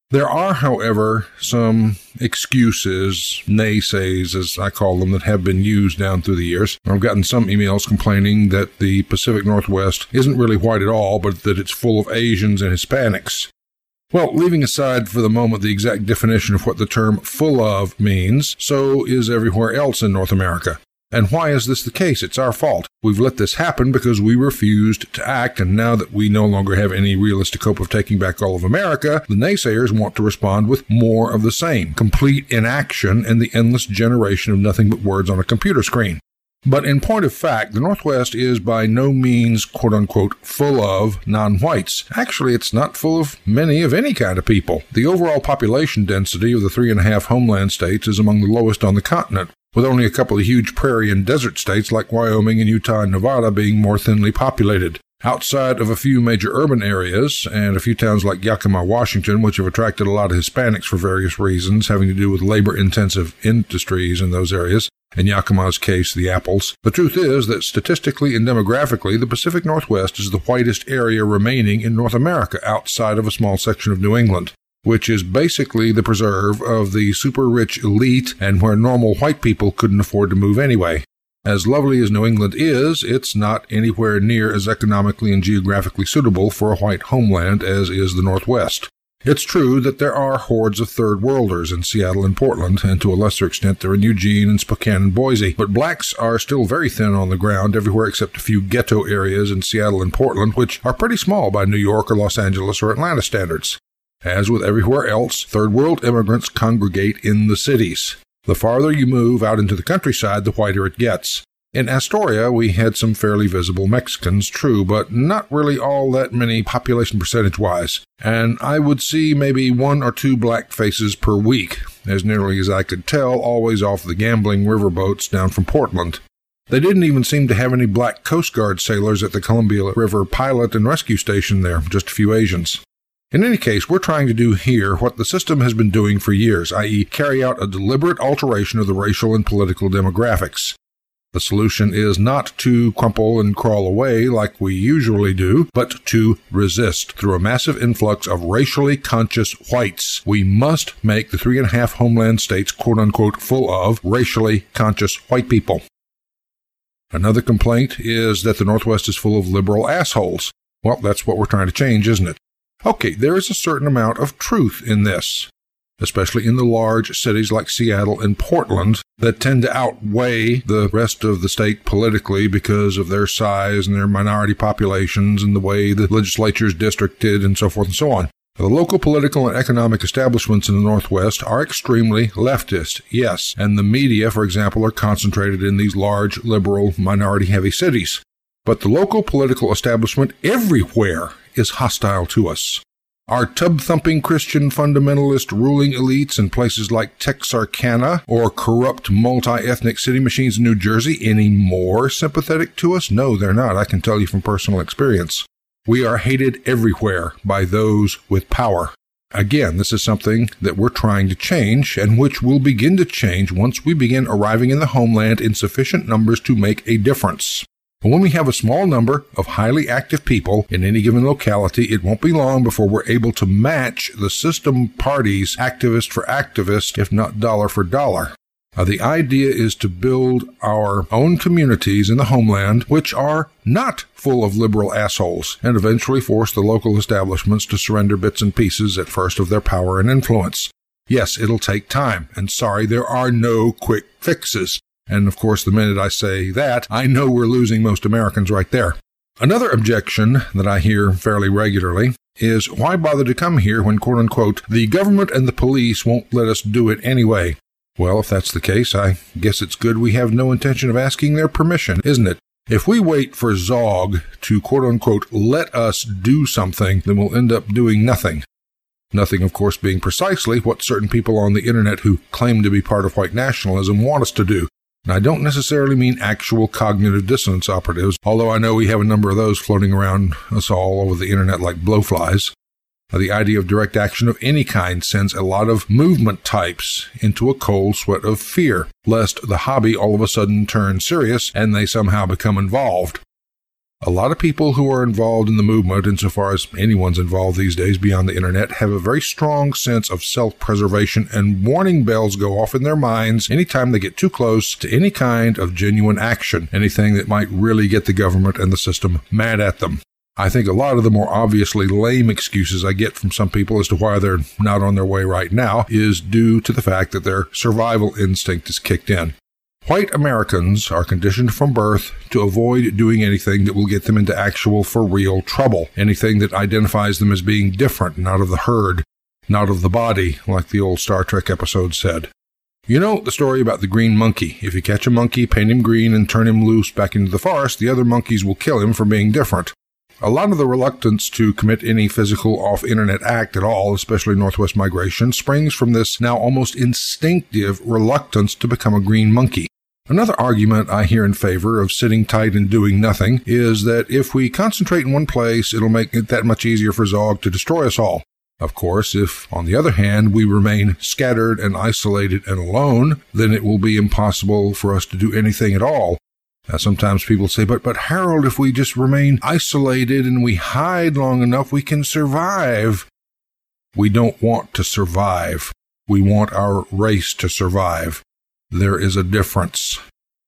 There are, however, some excuses, naysays, as I call them, that have been used down through the years. I've gotten some emails complaining that the Pacific Northwest isn't really white at all, but that it's full of Asians and Hispanics. Well, leaving aside for the moment the exact definition of what the term full of means, so is everywhere else in North America. And why is this the case? It's our fault. We've let this happen because we refused to act, and now that we no longer have any realistic hope of taking back all of America, the naysayers want to respond with more of the same, complete inaction and the endless generation of nothing but words on a computer screen. But in point of fact, the Northwest is by no means, quote-unquote, full of non-whites. Actually, it's not full of many of any kind of people. The overall population density of the three and a half homeland states is among the lowest on the continent, with only a couple of huge prairie and desert states like Wyoming and Utah and Nevada being more thinly populated. Outside of a few major urban areas and a few towns like Yakima, Washington, which have attracted a lot of Hispanics for various reasons having to do with labor-intensive industries in those areas, in Yakima's case, the apples, the truth is that statistically and demographically, the Pacific Northwest is the whitest area remaining in North America outside of a small section of New England, which is basically the preserve of the super-rich elite and where normal white people couldn't afford to move anyway. As lovely as New England is, it's not anywhere near as economically and geographically suitable for a white homeland as is the Northwest. It's true that there are hordes of third-worlders in Seattle and Portland, and to a lesser extent they're in Eugene and Spokane and Boise, but blacks are still very thin on the ground everywhere except a few ghetto areas in Seattle and Portland, which are pretty small by New York or Los Angeles or Atlanta standards. As with everywhere else, third-world immigrants congregate in the cities. The farther you move out into the countryside, the whiter it gets. In Astoria, we had some fairly visible Mexicans, true, but not really all that many population percentage-wise, and I would see maybe one or two black faces per week, as nearly as I could tell, always off the gambling riverboats down from Portland. They didn't even seem to have any black Coast Guard sailors at the Columbia River Pilot and Rescue Station there, just a few Asians. In any case, we're trying to do here what the system has been doing for years, that is carry out a deliberate alteration of the racial and political demographics. The solution is not to crumple and crawl away like we usually do, but to resist through a massive influx of racially conscious whites. We must make the three and a half homeland states quote-unquote full of racially conscious white people. Another complaint is that the Northwest is full of liberal assholes. Well, that's what we're trying to change, isn't it? Okay, there is a certain amount of truth in this, especially in the large cities like Seattle and Portland that tend to outweigh the rest of the state politically because of their size and their minority populations and the way the legislature is districted and so forth and so on. The local political and economic establishments in the Northwest are extremely leftist, yes, and the media, for example, are concentrated in these large, liberal, minority-heavy cities. But the local political establishment everywhere is hostile to us. Are tub-thumping Christian fundamentalist ruling elites in places like Texarkana or corrupt multi-ethnic city machines in New Jersey any more sympathetic to us? No, they're not. I can tell you from personal experience. We are hated everywhere by those with power. Again, this is something that we're trying to change and which will begin to change once we begin arriving in the homeland in sufficient numbers to make a difference. When we have a small number of highly active people in any given locality, it won't be long before we're able to match the system parties activist for activist, if not dollar for dollar. Uh, the idea is to build our own communities in the homeland, which are not full of liberal assholes, and eventually force the local establishments to surrender bits and pieces at first of their power and influence. Yes, it'll take time, and sorry, there are no quick fixes. And of course, the minute I say that, I know we're losing most Americans right there. Another objection that I hear fairly regularly is, why bother to come here when, quote-unquote, the government and the police won't let us do it anyway? Well, if that's the case, I guess it's good we have no intention of asking their permission, isn't it? If we wait for Zog to, quote-unquote, let us do something, then we'll end up doing nothing. Nothing, of course, being precisely what certain people on the internet who claim to be part of white nationalism want us to do. And I don't necessarily mean actual cognitive dissonance operatives, although I know we have a number of those floating around us all over the internet like blowflies. The idea of direct action of any kind sends a lot of movement types into a cold sweat of fear, lest the hobby all of a sudden turn serious and they somehow become involved. A lot of people who are involved in the movement, insofar as anyone's involved these days beyond the internet, have a very strong sense of self-preservation, and warning bells go off in their minds anytime they get too close to any kind of genuine action, anything that might really get the government and the system mad at them. I think a lot of the more obviously lame excuses I get from some people as to why they're not on their way right now is due to the fact that their survival instinct is kicked in. White Americans are conditioned from birth to avoid doing anything that will get them into actual, for real trouble, anything that identifies them as being different, not of the herd, not of the body, like the old Star Trek episode said. You know the story about the green monkey. If you catch a monkey, paint him green, and turn him loose back into the forest, the other monkeys will kill him for being different. A lot of the reluctance to commit any physical off-internet act at all, especially Northwest migration, springs from this now almost instinctive reluctance to become a green monkey. Another argument I hear in favor of sitting tight and doing nothing is that if we concentrate in one place, it'll make it that much easier for Zog to destroy us all. Of course, if, on the other hand, we remain scattered and isolated and alone, then it will be impossible for us to do anything at all. Now, sometimes people say, but, but Harold, if we just remain isolated and we hide long enough, we can survive. We don't want to survive. We want our race to survive. There is a difference.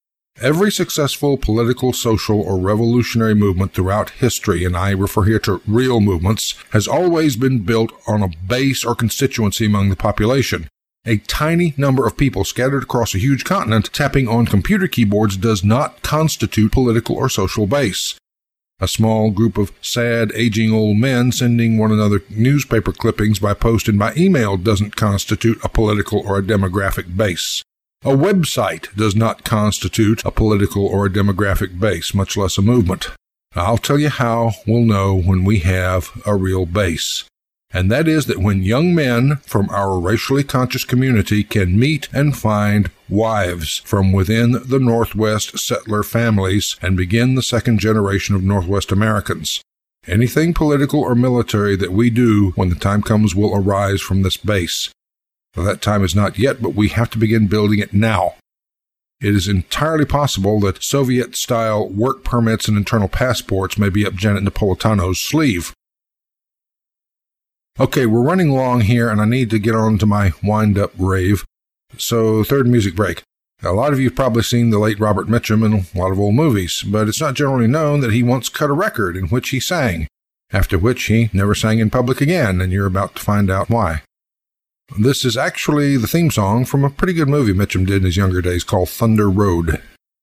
Every successful political, social, or revolutionary movement throughout history, and I refer here to real movements, has always been built on a base or constituency among the population. A tiny number of people scattered across a huge continent tapping on computer keyboards does not constitute political or social base. A small group of sad, aging old men sending one another newspaper clippings by post and by email doesn't constitute a political or a demographic base. A website does not constitute a political or a demographic base, much less a movement. I'll tell you how we'll know when we have a real base. And that is that when young men from our racially conscious community can meet and find wives from within the Northwest settler families and begin the second generation of Northwest Americans. Anything political or military that we do when the time comes will arise from this base. Well, that time is not yet, but we have to begin building it now. It is entirely possible that Soviet-style work permits and internal passports may be up Janet Napolitano's sleeve. Okay, we're running long here, and I need to get on to my wind-up rave. So, third music break. A lot of you have probably seen the late Robert Mitchum in a lot of old movies, but it's not generally known that he once cut a record in which he sang, after which he never sang in public again, and you're about to find out why. This is actually the theme song from a pretty good movie Mitchum did in his younger days called Thunder Road.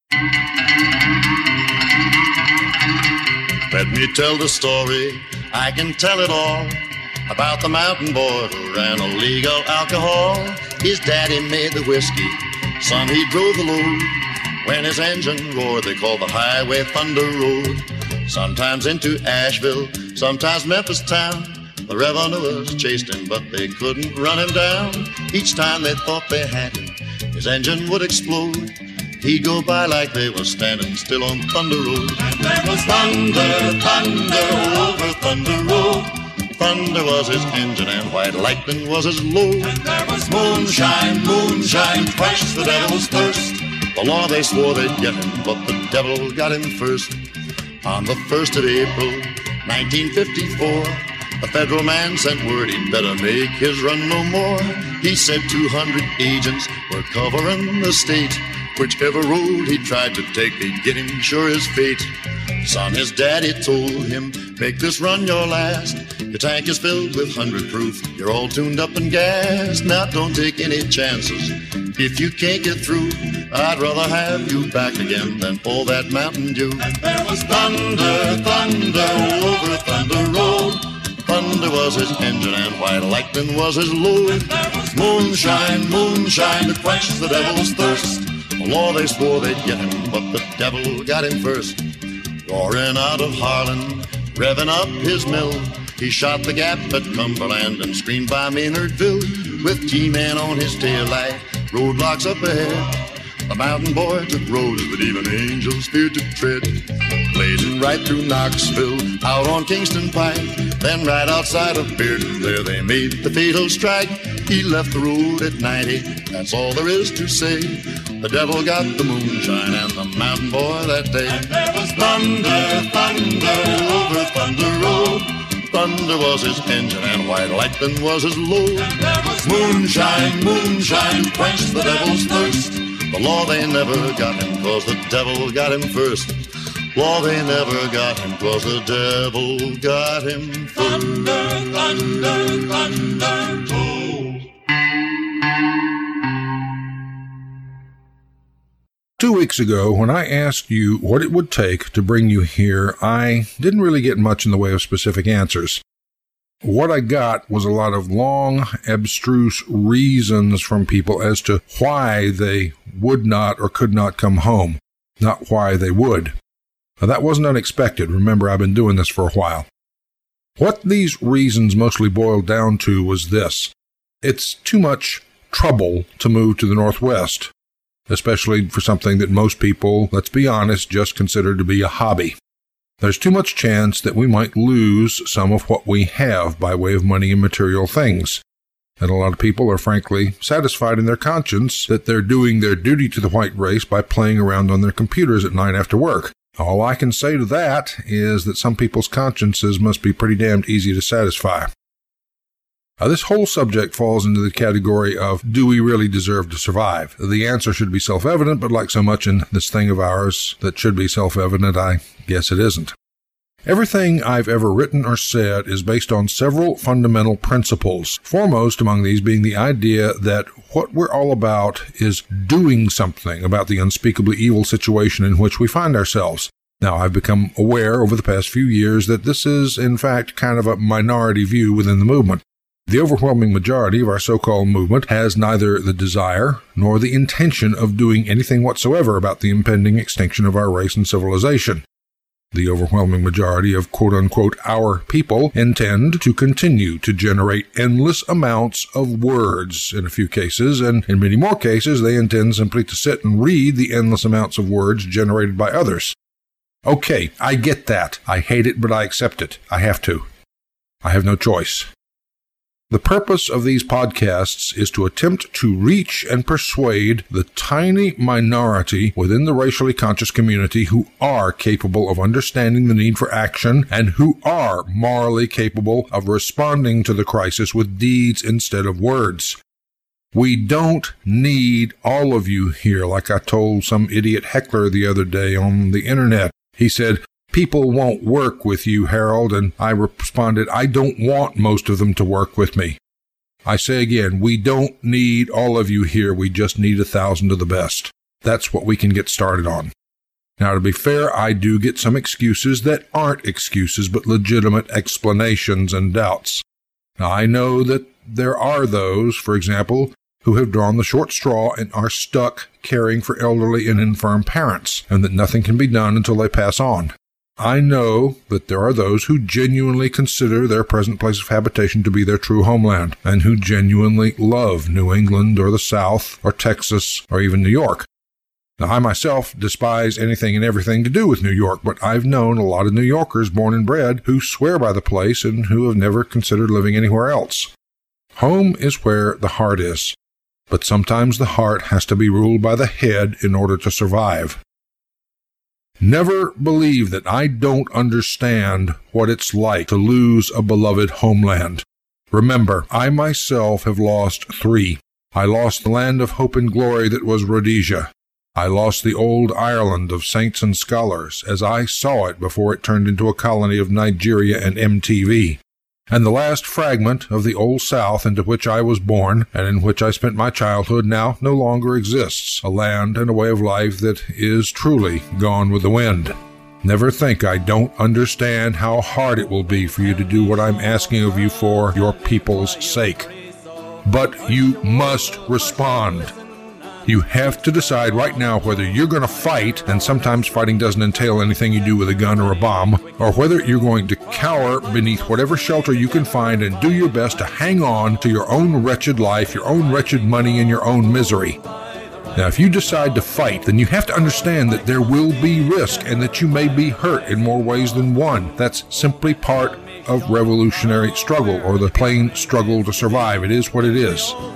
Let me tell the story, I can tell it all, about the mountain boy who ran illegal alcohol. His daddy made the whiskey, son he drove the load. When his engine roared, they called the highway Thunder Road. Sometimes into Asheville, sometimes Memphis town. The revenuers chased him, but they couldn't run him down. Each time they thought they had him, his engine would explode. He'd go by like they were standing still on Thunder Road. And there was thunder, thunder, over Thunder Road. Thunder was his engine and white lightning was his load. And there was moonshine, moonshine, quenched the devil's thirst. The law they swore they'd get him, but the devil got him first. On the first of April, nineteen fifty-four, a federal man sent word he'd better make his run no more. He said two hundred agents were covering the state. Whichever road he tried to take, they'd get him sure as fate. Son, his daddy told him, make this run your last. Your tank is filled with hundred proof. You're all tuned up and gassed. Now don't take any chances. If you can't get through, I'd rather have you back again than all that Mountain Dew. And there was thunder, thunder, over Thunder Road. Thunder was his engine and white lightning was his load. Moonshine, moonshine to quench the devil's thirst. The law they swore they'd get him, but the devil got him first. Roaring out of Harlan, revving up his mill, he shot the gap at Cumberland and screamed by Maynardville. With T-Man on his taillight, roadblocks up ahead. The mountain boy took roads that even angels feared to tread. Blazing right through Knoxville, out on Kingston Pike. Then right outside of Bearden, there they made the fatal strike. He left the road at ninety, that's all there is to say. The devil got the moonshine and the mountain boy that day. And there was thunder, thunder, over Thunder Road. Thunder was his engine and white lightning was his load. Moonshine, moonshine, quench the devil's thirst. The law they never got him, 'cause the devil got him first. Law they never got him, 'cause the devil got him first. Thunder, thunder, thunder, toll. Two weeks ago, when I asked you what it would take to bring you here, I didn't really get much in the way of specific answers. What I got was a lot of long, abstruse reasons from people as to why they would not or could not come home, not why they would. Now, that wasn't unexpected. Remember, I've been doing this for a while. What these reasons mostly boiled down to was this. It's too much trouble to move to the Northwest, especially for something that most people, let's be honest, just consider to be a hobby. There's too much chance that we might lose some of what we have by way of money and material things. And a lot of people are frankly satisfied in their conscience that they're doing their duty to the white race by playing around on their computers at night after work. All I can say to that is that some people's consciences must be pretty damned easy to satisfy. Now, this whole subject falls into the category of, do we really deserve to survive? The answer should be self-evident, but like so much in this thing of ours that should be self-evident, I guess it isn't. Everything I've ever written or said is based on several fundamental principles, foremost among these being the idea that what we're all about is doing something about the unspeakably evil situation in which we find ourselves. Now, I've become aware over the past few years that this is, in fact, kind of a minority view within the movement. The overwhelming majority of our so-called movement has neither the desire nor the intention of doing anything whatsoever about the impending extinction of our race and civilization. The overwhelming majority of quote-unquote our people intend to continue to generate endless amounts of words in a few cases, and in many more cases they intend simply to sit and read the endless amounts of words generated by others. Okay, I get that. I hate it, but I accept it. I have to. I have no choice. The purpose of these podcasts is to attempt to reach and persuade the tiny minority within the racially conscious community who are capable of understanding the need for action and who are morally capable of responding to the crisis with deeds instead of words. We don't need all of you here, like I told some idiot heckler the other day on the internet. He said, "People won't work with you, Harold," and I responded, "I don't want most of them to work with me." I say again, we don't need all of you here, we just need a thousand of the best. That's what we can get started on. Now, to be fair, I do get some excuses that aren't excuses, but legitimate explanations and doubts. Now, I know that there are those, for example, who have drawn the short straw and are stuck caring for elderly and infirm parents, and that nothing can be done until they pass on. I know that there are those who genuinely consider their present place of habitation to be their true homeland, and who genuinely love New England or the South or Texas or even New York. Now, I myself despise anything and everything to do with New York, but I've known a lot of New Yorkers born and bred who swear by the place and who have never considered living anywhere else. Home is where the heart is, but sometimes the heart has to be ruled by the head in order to survive. Never believe that I don't understand what it's like to lose a beloved homeland. Remember, I myself have lost three. I lost the land of hope and glory that was Rhodesia. I lost the old Ireland of saints and scholars as I saw it before it turned into a colony of Nigeria and M T V. And the last fragment of the old South into which I was born and in which I spent my childhood now no longer exists, a land and a way of life that is truly gone with the wind. Never think I don't understand how hard it will be for you to do what I'm asking of you for your people's sake. But you must respond. You have to decide right now whether you're going to fight, and sometimes fighting doesn't entail anything you do with a gun or a bomb, or whether you're going to cower beneath whatever shelter you can find and do your best to hang on to your own wretched life, your own wretched money, and your own misery. Now, if you decide to fight, then you have to understand that there will be risk and that you may be hurt in more ways than one. That's simply part of revolutionary struggle, or the plain struggle to survive. It is what it is.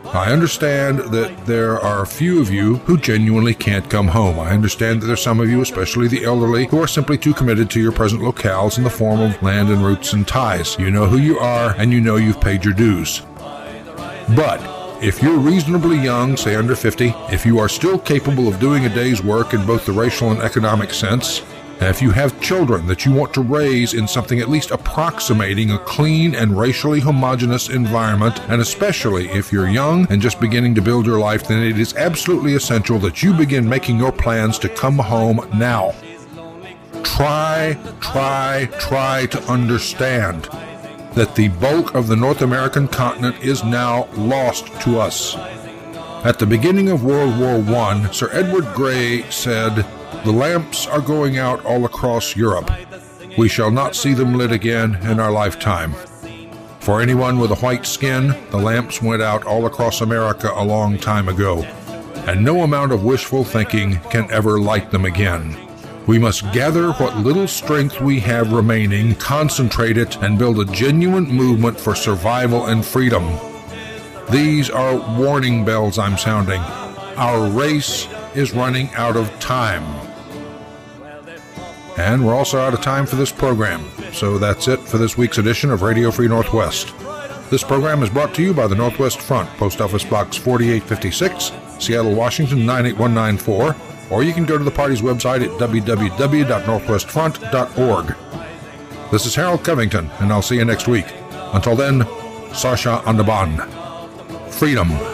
I understand that there are a few of you who genuinely can't come home. I understand that there's some of you, especially the elderly, who are simply too committed to your present locales in the form of land and roots and ties. You know who you are, and you know you've paid your dues. But if you're reasonably young, say under fifty, if you are still capable of doing a day's work in both the racial and economic sense, and if you have children that you want to raise in something at least approximating a clean and racially homogeneous environment, and especially if you're young and just beginning to build your life, then it is absolutely essential that you begin making your plans to come home now. Try, try, try to understand that the bulk of the North American continent is now lost to us. At the beginning of World War One, Sir Edward Grey said, "The lamps are going out all across Europe. We shall not see them lit again in our lifetime." For anyone with a white skin, the lamps went out all across America a long time ago, and no amount of wishful thinking can ever light them again. We must gather what little strength we have remaining, concentrate it, and build a genuine movement for survival and freedom. These are warning bells I'm sounding. Our race is running out of time. And we're also out of time for this program. So that's it for this week's edition of Radio Free Northwest. This program is brought to you by the Northwest Front, Post Office Box forty-eight fifty-six, Seattle, Washington nine eight one nine four, or you can go to the party's website at w w w dot northwest front dot org. This is Harold Covington, and I'll see you next week. Until then, Sasha Andaban. Freedom.